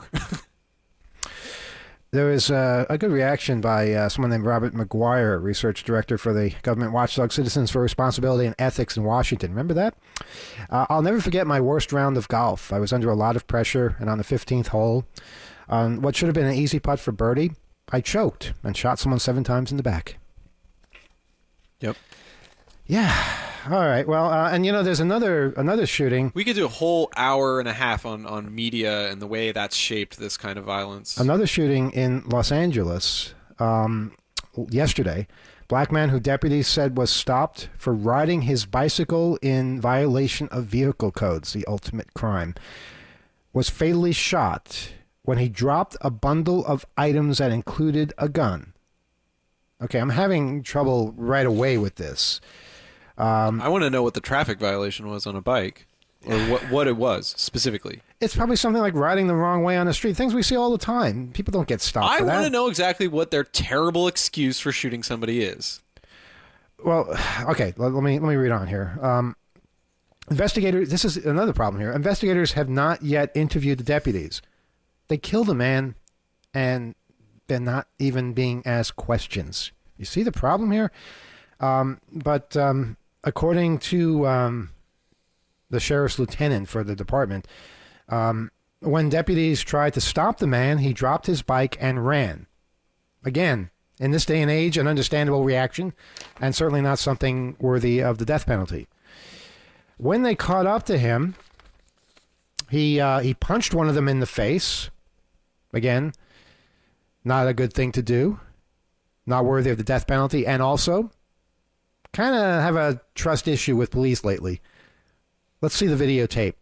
There was a good reaction by someone named Robert McGuire, research director for the government watchdog Citizens for Responsibility and Ethics in Washington. Remember that? I'll never forget my worst round of golf. I was under a lot of pressure, and on the 15th hole, on what should have been an easy putt for birdie, I choked and shot someone 7 times in the back. Yep. Yeah. All right. Well, and there's another shooting. We could do a whole hour and a half on media and the way that's shaped this kind of violence. Another shooting in Los Angeles yesterday. Black man who deputies said was stopped for riding his bicycle in violation of vehicle codes, the ultimate crime, was fatally shot when he dropped a bundle of items that included a gun. Okay, I'm having trouble right away with this. I want to know what the traffic violation was on a bike, or what it was specifically. It's probably something like riding the wrong way on the street. Things we see all the time. People don't get stopped for that. I want to know exactly what their terrible excuse for shooting somebody is. Well, okay, let me read on here. Investigators. This is another problem here. Investigators have not yet interviewed the deputies. They killed a man, and they're not even being asked questions. You see the problem here? But according to the sheriff's lieutenant for the department, when deputies tried to stop the man, he dropped his bike and ran. Again, in this day and age, an understandable reaction, and certainly not something worthy of the death penalty. When they caught up to him, he punched one of them in the face. Again, not a good thing to do. Not worthy of the death penalty, and also kind of have a trust issue with police lately. Let's see the videotape.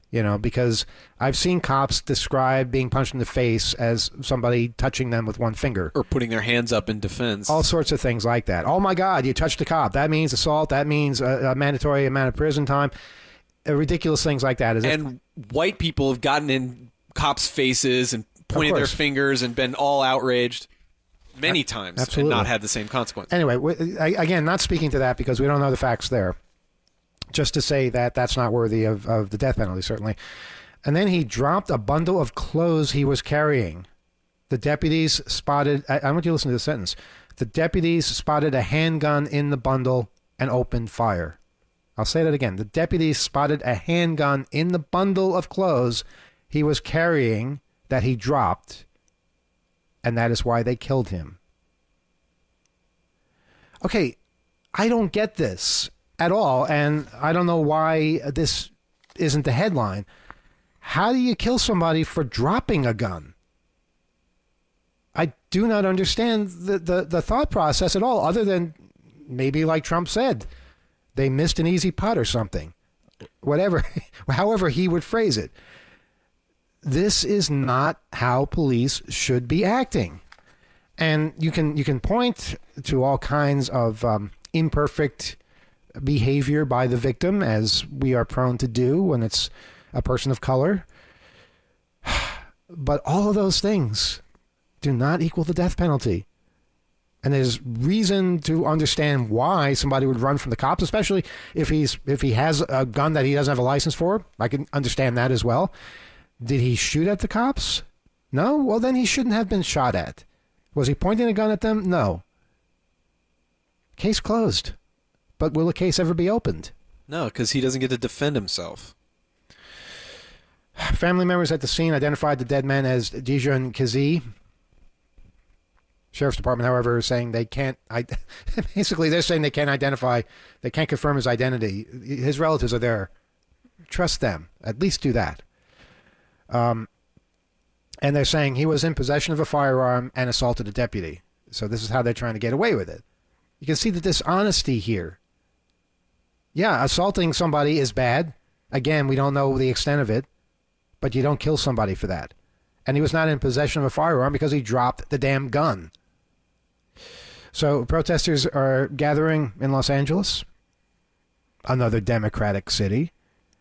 because I've seen cops describe being punched in the face as somebody touching them with one finger. Or putting their hands up in defense. All sorts of things like that. Oh, my God, you touched a cop. That means assault. That means a mandatory amount of prison time. Ridiculous things like that. And white people have gotten in cops' faces and pointed their fingers and been all outraged many times. Absolutely. And not had the same consequence. Anyway, again, not speaking to that because we don't know the facts there. Just to say that that's not worthy of the death penalty, certainly. And then he dropped a bundle of clothes he was carrying. The deputies spotted... I want you to listen to this sentence. The deputies spotted a handgun in the bundle and opened fire. I'll say that again. The deputies spotted a handgun in the bundle of clothes he was carrying that he dropped, and that is why they killed him. Okay, I don't get this at all, and I don't know why this isn't the headline. How do you kill somebody for dropping a gun? I do not understand the thought process at all, other than maybe like Trump said, they missed an easy putt or something. Whatever, however he would phrase it. This is not how police should be acting. And you can point to all kinds of imperfect behavior by the victim, as we are prone to do when it's a person of color. But all of those things do not equal the death penalty. And there's reason to understand why somebody would run from the cops, especially if he has a gun that he doesn't have a license for. I can understand that as well. Did he shoot at the cops? No? Well, then he shouldn't have been shot at. Was he pointing a gun at them? No. Case closed. But will the case ever be opened? No, because he doesn't get to defend himself. Family members at the scene identified the dead man as Dijon Kizi. Sheriff's Department, however, is saying they can't... basically, they're saying they can't identify... They can't confirm his identity. His relatives are there. Trust them. At least do that. And they're saying he was in possession of a firearm and assaulted a deputy. So this is how they're trying to get away with it. You can see the dishonesty here. Yeah, assaulting somebody is bad. Again, we don't know the extent of it, but you don't kill somebody for that. And he was not in possession of a firearm because he dropped the damn gun. So protesters are gathering in Los Angeles, another Democratic city.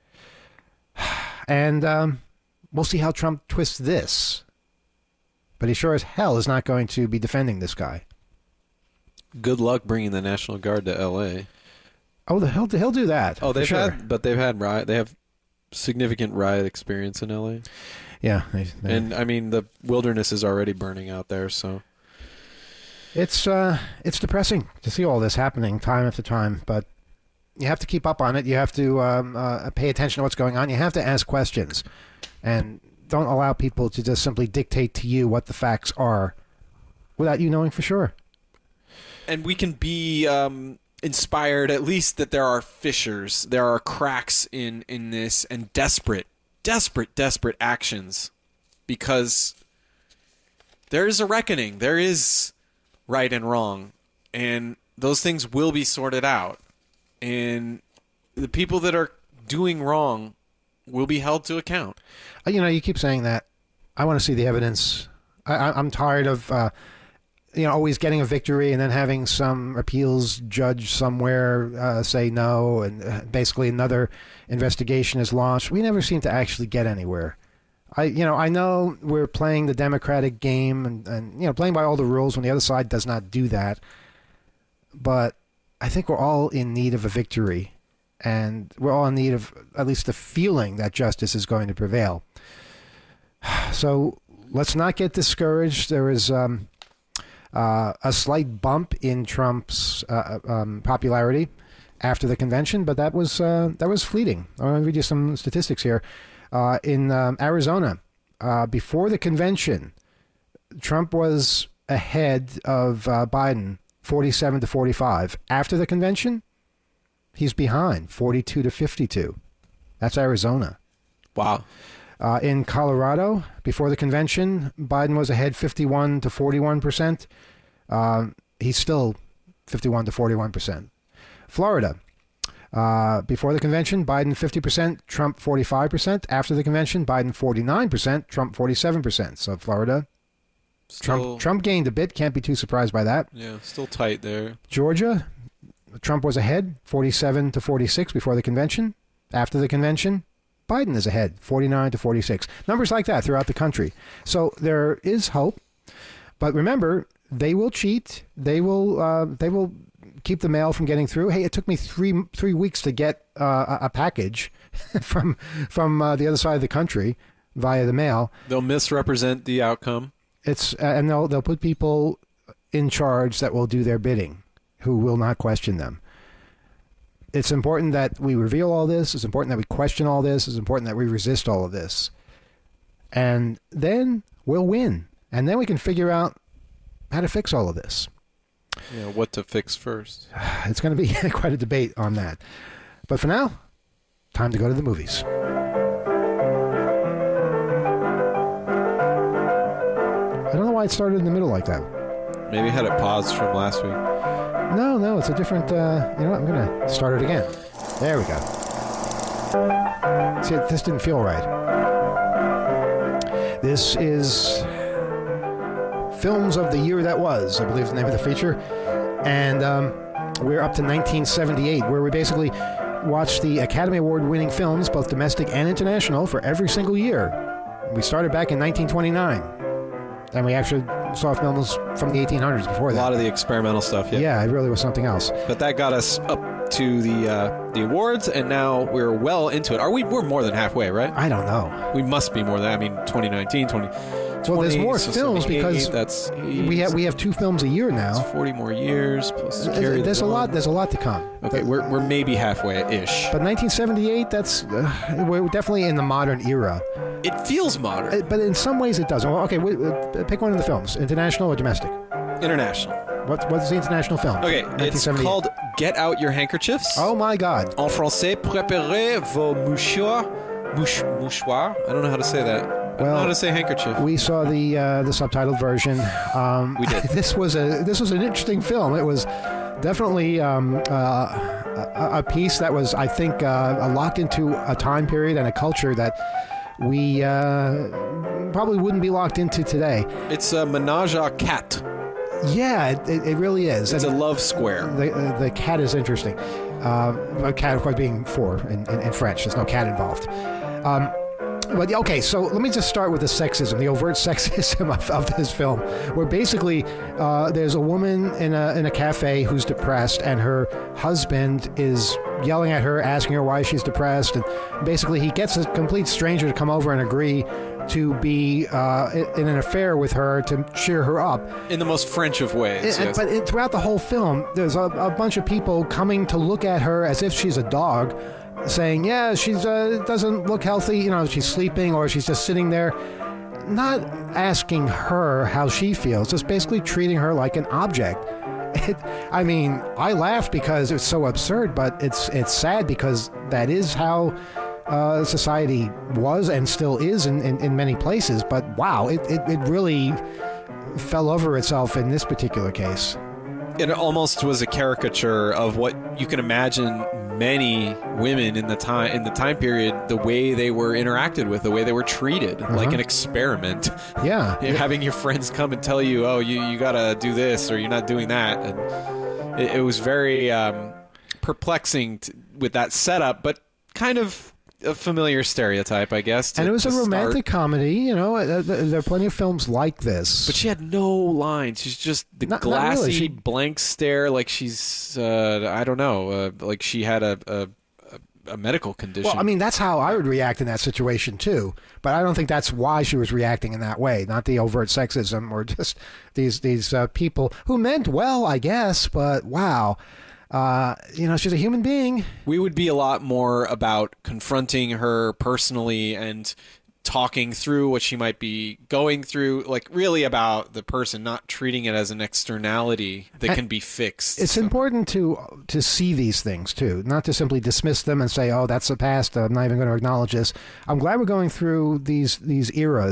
And we'll see how Trump twists this. But he sure as hell is not going to be defending this guy. Good luck bringing the National Guard to L.A. Oh, he'll do that. Oh, they've had riot. They have significant riot experience in L.A. Yeah, and I mean the wilderness is already burning out there, so it's depressing to see all this happening time after time. But you have to keep up on it. You have to pay attention to what's going on. You have to ask questions, and don't allow people to just simply dictate to you what the facts are without you knowing for sure. And we can be inspired, at least, that there are fissures, there are cracks in this, and desperate actions, because there is a reckoning. There is right and wrong, and those things will be sorted out. And the people that are doing wrong will be held to account. You keep saying that. I want to see the evidence. I'm tired of... always getting a victory and then having some appeals judge somewhere say no, and basically another investigation is launched. We never seem to actually get anywhere. I know we're playing the Democratic game and playing by all the rules when the other side does not do that. But I think we're all in need of a victory, and we're all in need of at least the feeling that justice is going to prevail. So let's not get discouraged. There is a slight bump in Trump's popularity after the convention, but that was fleeting. I want to read you some statistics here. In Arizona, before the convention, Trump was ahead of Biden 47 to 45. After the convention, he's behind 42 to 52. That's Arizona. Wow. In Colorado, before the convention, Biden was ahead 51 to 41%. He's still 51 to 41%. Florida, Before the convention, Biden 50%, Trump 45%. After the convention, Biden 49%, Trump 47%. So Florida, Trump gained a bit. Can't be too surprised by that. Yeah, still tight there. Georgia, Trump was ahead, 47 to 46 before the convention. After the convention, Biden is ahead, 49 to 46. Numbers like that throughout the country. So there is hope. But remember, they will cheat. They will keep the mail from getting through. Hey, it took me three weeks to get a package from the other side of the country via the mail. They'll misrepresent the outcome. And they'll put people in charge that will do their bidding, who will not question them. It's important that we reveal all this. It's important that we question all this. It's important that we resist all of this. And then we'll win. And then we can figure out how to fix all of this. Yeah, what to fix first. It's going to be quite a debate on that. But for now, time to go to the movies. I don't know why it started in the middle like that. Maybe it had it paused from last week. No, it's a different... you know what? I'm going to start it again. There we go. See, this didn't feel right. This is Films of the Year That Was, I believe is the name of the feature. And we're up to 1978, where we basically watched the Academy Award-winning films, both domestic and international, for every single year. We started back in 1929. And we actually saw films from the 1800s before that. A lot of the experimental stuff, yeah. Yeah, it really was something else. But that got us up to the awards, and now we're well into it. We're more than halfway, right? I don't know. We must be more than, 2019, 20... Well, there's more films because that's we have 2 films a year now. 40 more years plus there's a lot to come. Okay, we're maybe halfway-ish. But 1978, that's we're definitely in the modern era. It feels modern, but in some ways it doesn't. Well, okay, pick one of the films: international or domestic? International. What's the international film? Okay, it's called Get Out Your Handkerchiefs. Oh my God! En français, préparez vos mouchoirs. Mouchoir. I don't know how to say that. I don't know how to say handkerchief. We saw the subtitled version. We did. This was an interesting film. It was definitely a piece that was, I think, locked into a time period and a culture that we probably wouldn't be locked into today. It's a menage a cat. Yeah, it really is. It's a love square. The cat is interesting. A cat, of course, being four in French. There's no cat involved. But okay, so let me just start with the sexism, the overt sexism of this film, where basically there's a woman in a cafe who's depressed, and her husband is yelling at her, asking her why she's depressed, and basically he gets a complete stranger to come over and agree to be in an affair with her to cheer her up. In the most French of ways, yes. But throughout the whole film, there's a bunch of people coming to look at her as if she's a dog, saying, yeah, she's doesn't look healthy, she's sleeping, or she's just sitting there, not asking her how she feels, just basically treating her like an object. I laugh because it's so absurd, but it's sad because that is how society was and still is in many places. But wow, it really fell over itself in this particular case. It almost was a caricature of what you can imagine many women in the time period, the way they were interacted with, the way they were treated, like an experiment. Yeah. Having your friends come and tell you, oh, you gotta do this or you're not doing that. And it was very perplexing with that setup, but kind of a familiar stereotype, I guess. And it was a romantic comedy, there are plenty of films like this. But she had no lines. She's just glassy, not really. Blank stare, like she's, I don't know, like she had a medical condition. Well, that's how I would react in that situation, too. But I don't think that's why she was reacting in that way. Not the overt sexism or just these people who meant well, I guess, but wow. She's a human being. We would be a lot more about confronting her personally and talking through what she might be going through, like really about the person, not treating it as an externality that can be fixed. It's important to see these things too, not to simply dismiss them and say, oh, that's the past, I'm not even going to acknowledge this. I'm glad we're going through these eras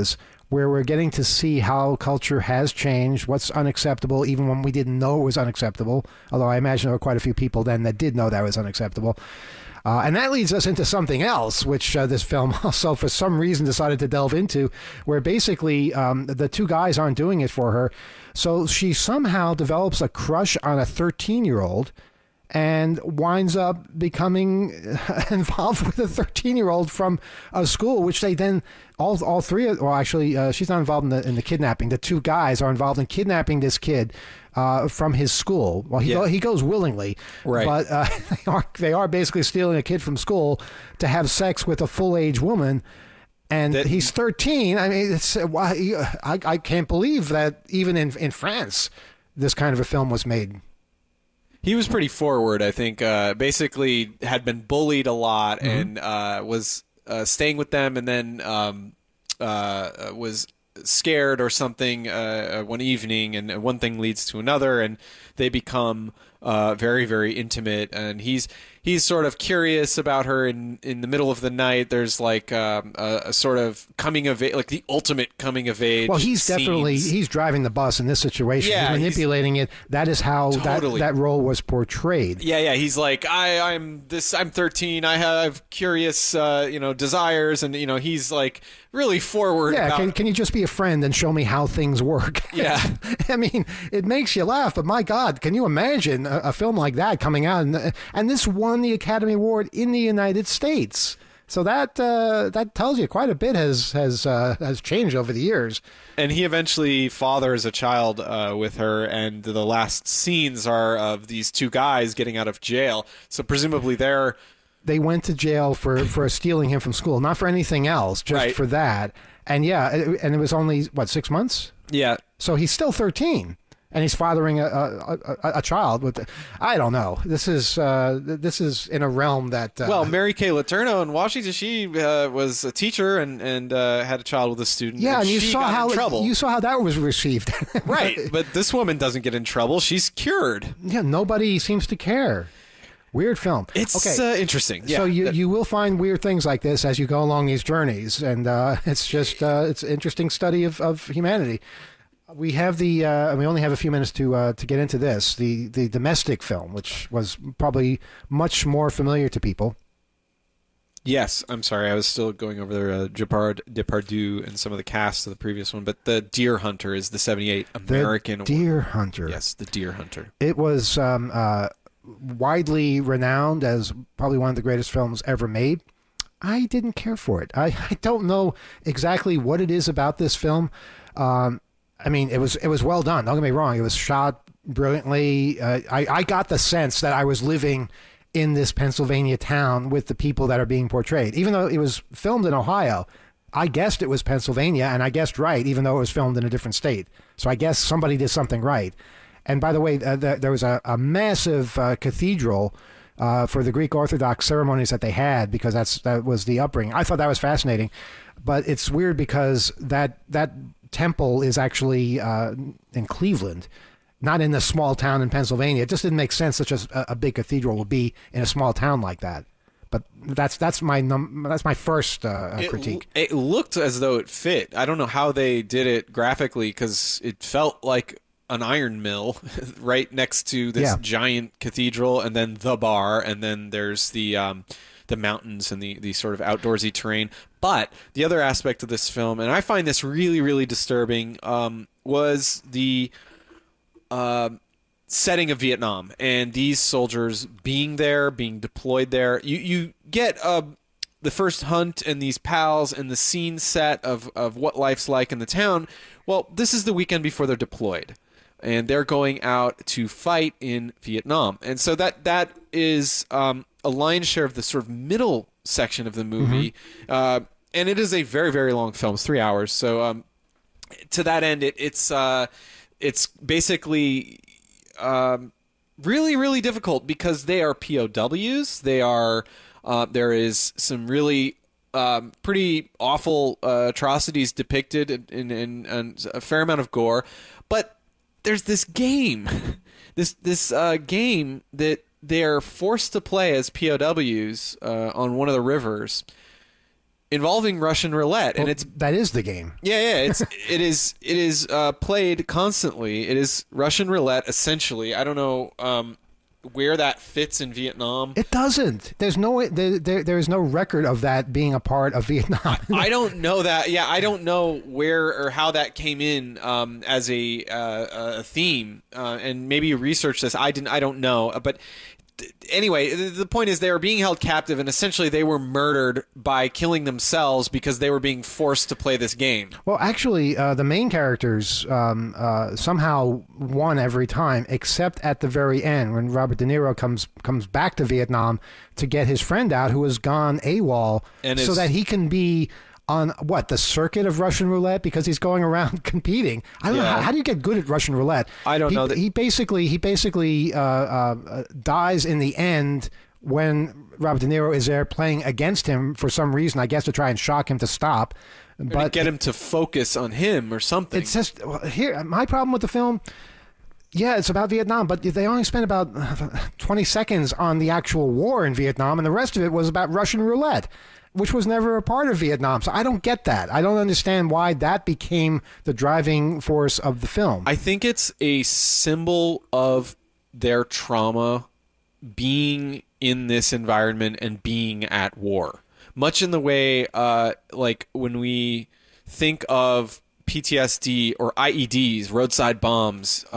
where we're getting to see how culture has changed, what's unacceptable, even when we didn't know it was unacceptable. Although I imagine there were quite a few people then that did know that was unacceptable. And that leads us into something else, which this film also, for some reason, decided to delve into, where basically the two guys aren't doing it for her. So she somehow develops a crush on a 13-year-old and winds up becoming involved with a 13-year-old from a school, which they then all three. Well, actually, she's not involved in the kidnapping. The two guys are involved in kidnapping this kid from his school. Well, he goes willingly, right? But they are basically stealing a kid from school to have sex with a full-age woman. And he's 13. I mean, it's I can't believe that even in France, this kind of a film was made. He was pretty forward, I think. Basically, had been bullied a lot and was staying with them, and then was scared or something one evening, and one thing leads to another, and they become very, very intimate. And he's sort of curious about her in the middle of the night. There's like a sort of coming of age, like the ultimate coming of age. Well, he's driving the bus in this situation. Yeah, he's manipulating it. That is how totally. that role was portrayed. Yeah. He's like, I'm 13. I have curious, desires, and he's like really forward. Yeah. About, can you just be a friend and show me how things work? Yeah. I mean, it makes you laugh, but my God, can you imagine a film like that coming out? And this won the Academy Award in the United States. So that tells you quite a bit has changed over the years. And he eventually fathers a child with her, and the last scenes are of these two guys getting out of jail. So presumably they went to jail for stealing him from school, not for anything else, just for that. And and it was only 6 months. Yeah. So he's still 13. And he's fathering a child with. I don't know. This is in a realm that. Well, Mary Kay Letourneau in Washington, she was a teacher and had a child with a student. Yeah, and you she saw how that was received. Right, but this woman doesn't get in trouble. She's cured. Yeah, nobody seems to care. Weird film. It's interesting. Yeah. So you will find weird things like this as you go along these journeys, and it's just it's an interesting study of humanity. We have we only have a few minutes to get into this, the domestic film, which was probably much more familiar to people. Yes, I'm sorry, I was still going over Gerard Depardieu and some of the cast of the previous one, but The Deer Hunter is the 78 American The Deer Hunter. Yes, The Deer Hunter. It was widely renowned as probably one of the greatest films ever made. I didn't care for it. I don't know exactly what it is about this film. I mean, it was well done. Don't get me wrong. It was shot brilliantly. I got the sense that I was living in this Pennsylvania town with the people that are being portrayed. Even though it was filmed in Ohio, I guessed it was Pennsylvania, and I guessed right, even though it was filmed in a different state. So I guess somebody did something right. And by the way, there was a massive cathedral for the Greek Orthodox ceremonies that they had, because that was the upbringing. I thought that was fascinating. But it's weird because that temple is actually in Cleveland, not in a small town in Pennsylvania. It just didn't make sense such a big cathedral would be in a small town like that. But that's my first critique. It looked as though it fit. I don't know how they did it graphically, because it felt like an iron mill right next to this giant cathedral, and then the bar, and then there's the mountains and the sort of outdoorsy terrain. But the other aspect of this film, and I find this really, really disturbing, was the setting of Vietnam and these soldiers being there, being deployed there. You get the first hunt and these pals and the scene set of what life's like in the town. Well, this is the weekend before they're deployed, and they're going out to fight in Vietnam. And so that is a lion's share of the sort of middle section of the movie. Mm-hmm. And it is a very, very long film. It's 3 hours. So to that end, it's basically really, really difficult, because they are POWs. They are there is some really pretty awful atrocities depicted in a fair amount of gore. But there's this game, this game that they're forced to play as POWs on one of the rivers. involving Russian roulette, and that is the game. Yeah, it is played constantly. It is Russian roulette essentially. I don't know where that fits in Vietnam. It doesn't. There's no way. There is no record of that being a part of Vietnam. I don't know that. Yeah, I don't know where or how that came in as a theme. And maybe you researched this. I didn't. I don't know. But anyway, the point is they were being held captive, and essentially they were murdered by killing themselves because they were being forced to play this game. Well, actually, the main characters somehow won every time, except at the very end when Robert De Niro comes back to Vietnam to get his friend out who has gone AWOL, so that he can be on the circuit of Russian roulette, because he's going around competing. I don't know how do you get good at Russian roulette. I don't know. He basically dies in the end when Robert De Niro is there playing against him for some reason. I guess to try and shock him to stop, but to get him to focus on him or something. It's just here. My problem with the film. Yeah, it's about Vietnam, but they only spent about 20 seconds on the actual war in Vietnam, and the rest of it was about Russian roulette, which was never a part of Vietnam. So I don't get that. I don't understand why that became the driving force of the film. I think it's a symbol of their trauma being in this environment and being at war. Much in the way, like when we think of PTSD or IEDs, roadside bombs,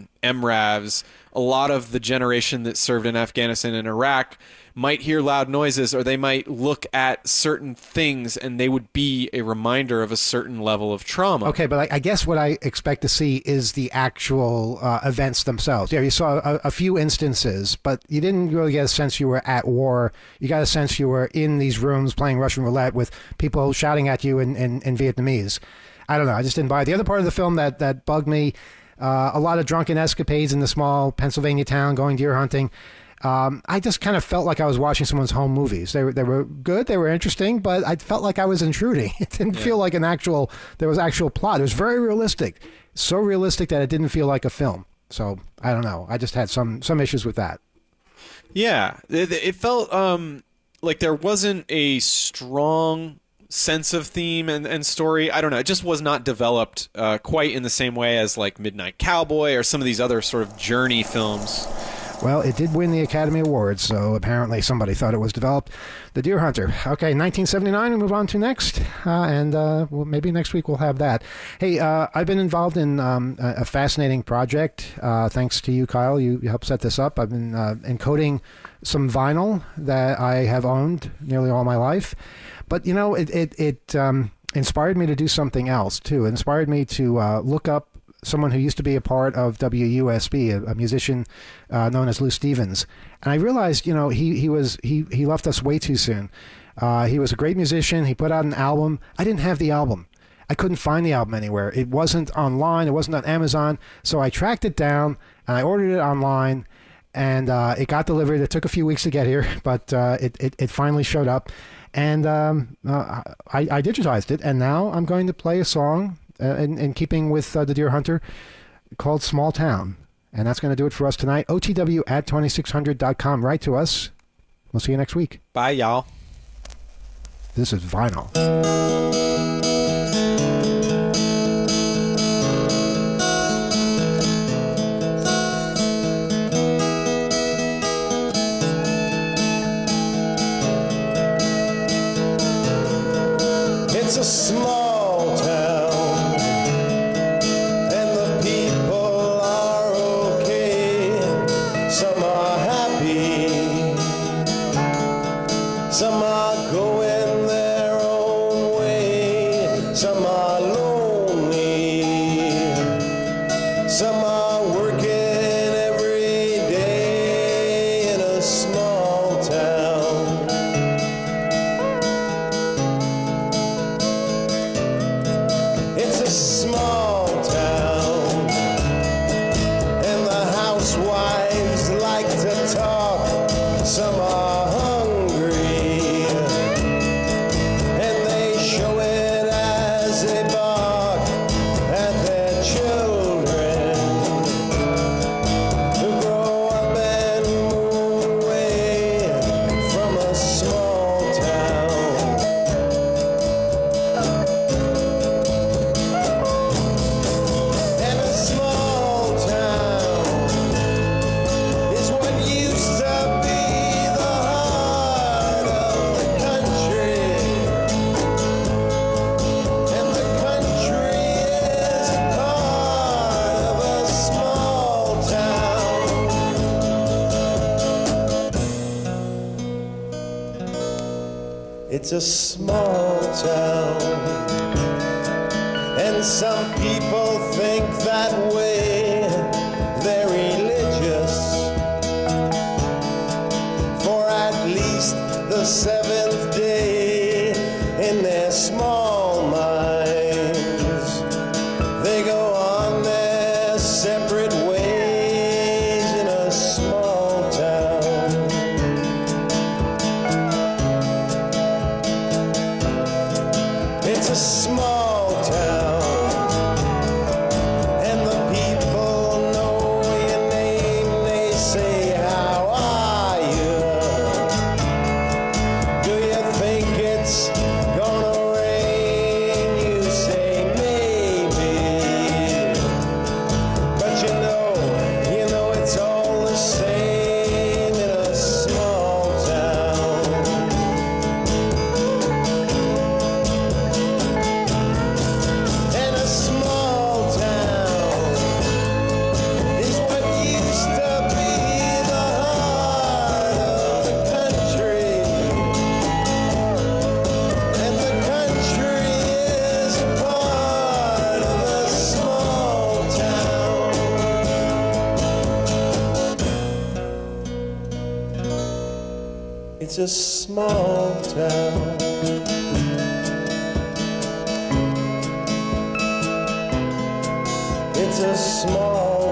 MRAVs, a lot of the generation that served in Afghanistan and Iraq might hear loud noises, or they might look at certain things and they would be a reminder of a certain level of trauma. Okay, but I guess what I expect to see is the actual events themselves. Yeah, you saw a few instances, but you didn't really get a sense you were at war. You got a sense you were in these rooms playing Russian roulette with people shouting at you in Vietnamese. I don't know. I just didn't buy it. The other part of the film that bugged me, a lot of drunken escapades in the small Pennsylvania town going deer hunting. I just kind of felt like I was watching someone's home movies. They were good, they were interesting, but I felt like I was intruding. It didn't feel like there was actual plot. It was very realistic. So realistic that it didn't feel like a film. So, I don't know. I just had some issues with that. Yeah. It felt like there wasn't a strong sense of theme and story. I don't know. It just was not developed quite in the same way as like Midnight Cowboy or some of these other sort of journey films. Well, it did win the Academy Awards, so apparently somebody thought it was developed. The Deer Hunter. Okay, 1979 we move on to next, and well, maybe next week we'll have that. Hey, I've been involved in a fascinating project. Thanks to you, Kyle. You helped set this up. I've been encoding some vinyl that I have owned nearly all my life. But, you know, it inspired me to do something else, too. It inspired me to look up someone who used to be a part of WUSB, a musician known as Lou Stevens. And I realized, you know, he left us way too soon. He was a great musician. He put out an album. I didn't have the album. I couldn't find the album anywhere. It wasn't online. It wasn't on Amazon. So I tracked it down, and I ordered it online, and it got delivered. It took a few weeks to get here, but it finally showed up. And I digitized it, and now I'm going to play a song in keeping with the Deer Hunter called Small Town. And that's going to do it for us tonight. OTW@2600.com. Write to us. We'll see you next week. Bye, y'all. This is Vinyl. It's a small town, and the people are okay. Some are happy, some are going their own way, some are lonely, some are working every day in a small town. It's a small town, and the housewives like to talk. Some are hungry, and they show it as they bark at their children. It's a small town, and some people think that way. They're religious for at least the seventh day in their small minds. They go on their separate ways in a small town. It's a small town, and the people know your name. They say, how are you? Do you think it's gonna rain? You say maybe, but you know it's all the same in a small town. And a small town is what used to be the heart of the country. And the country is a part of the small town. It's a small town. It's a small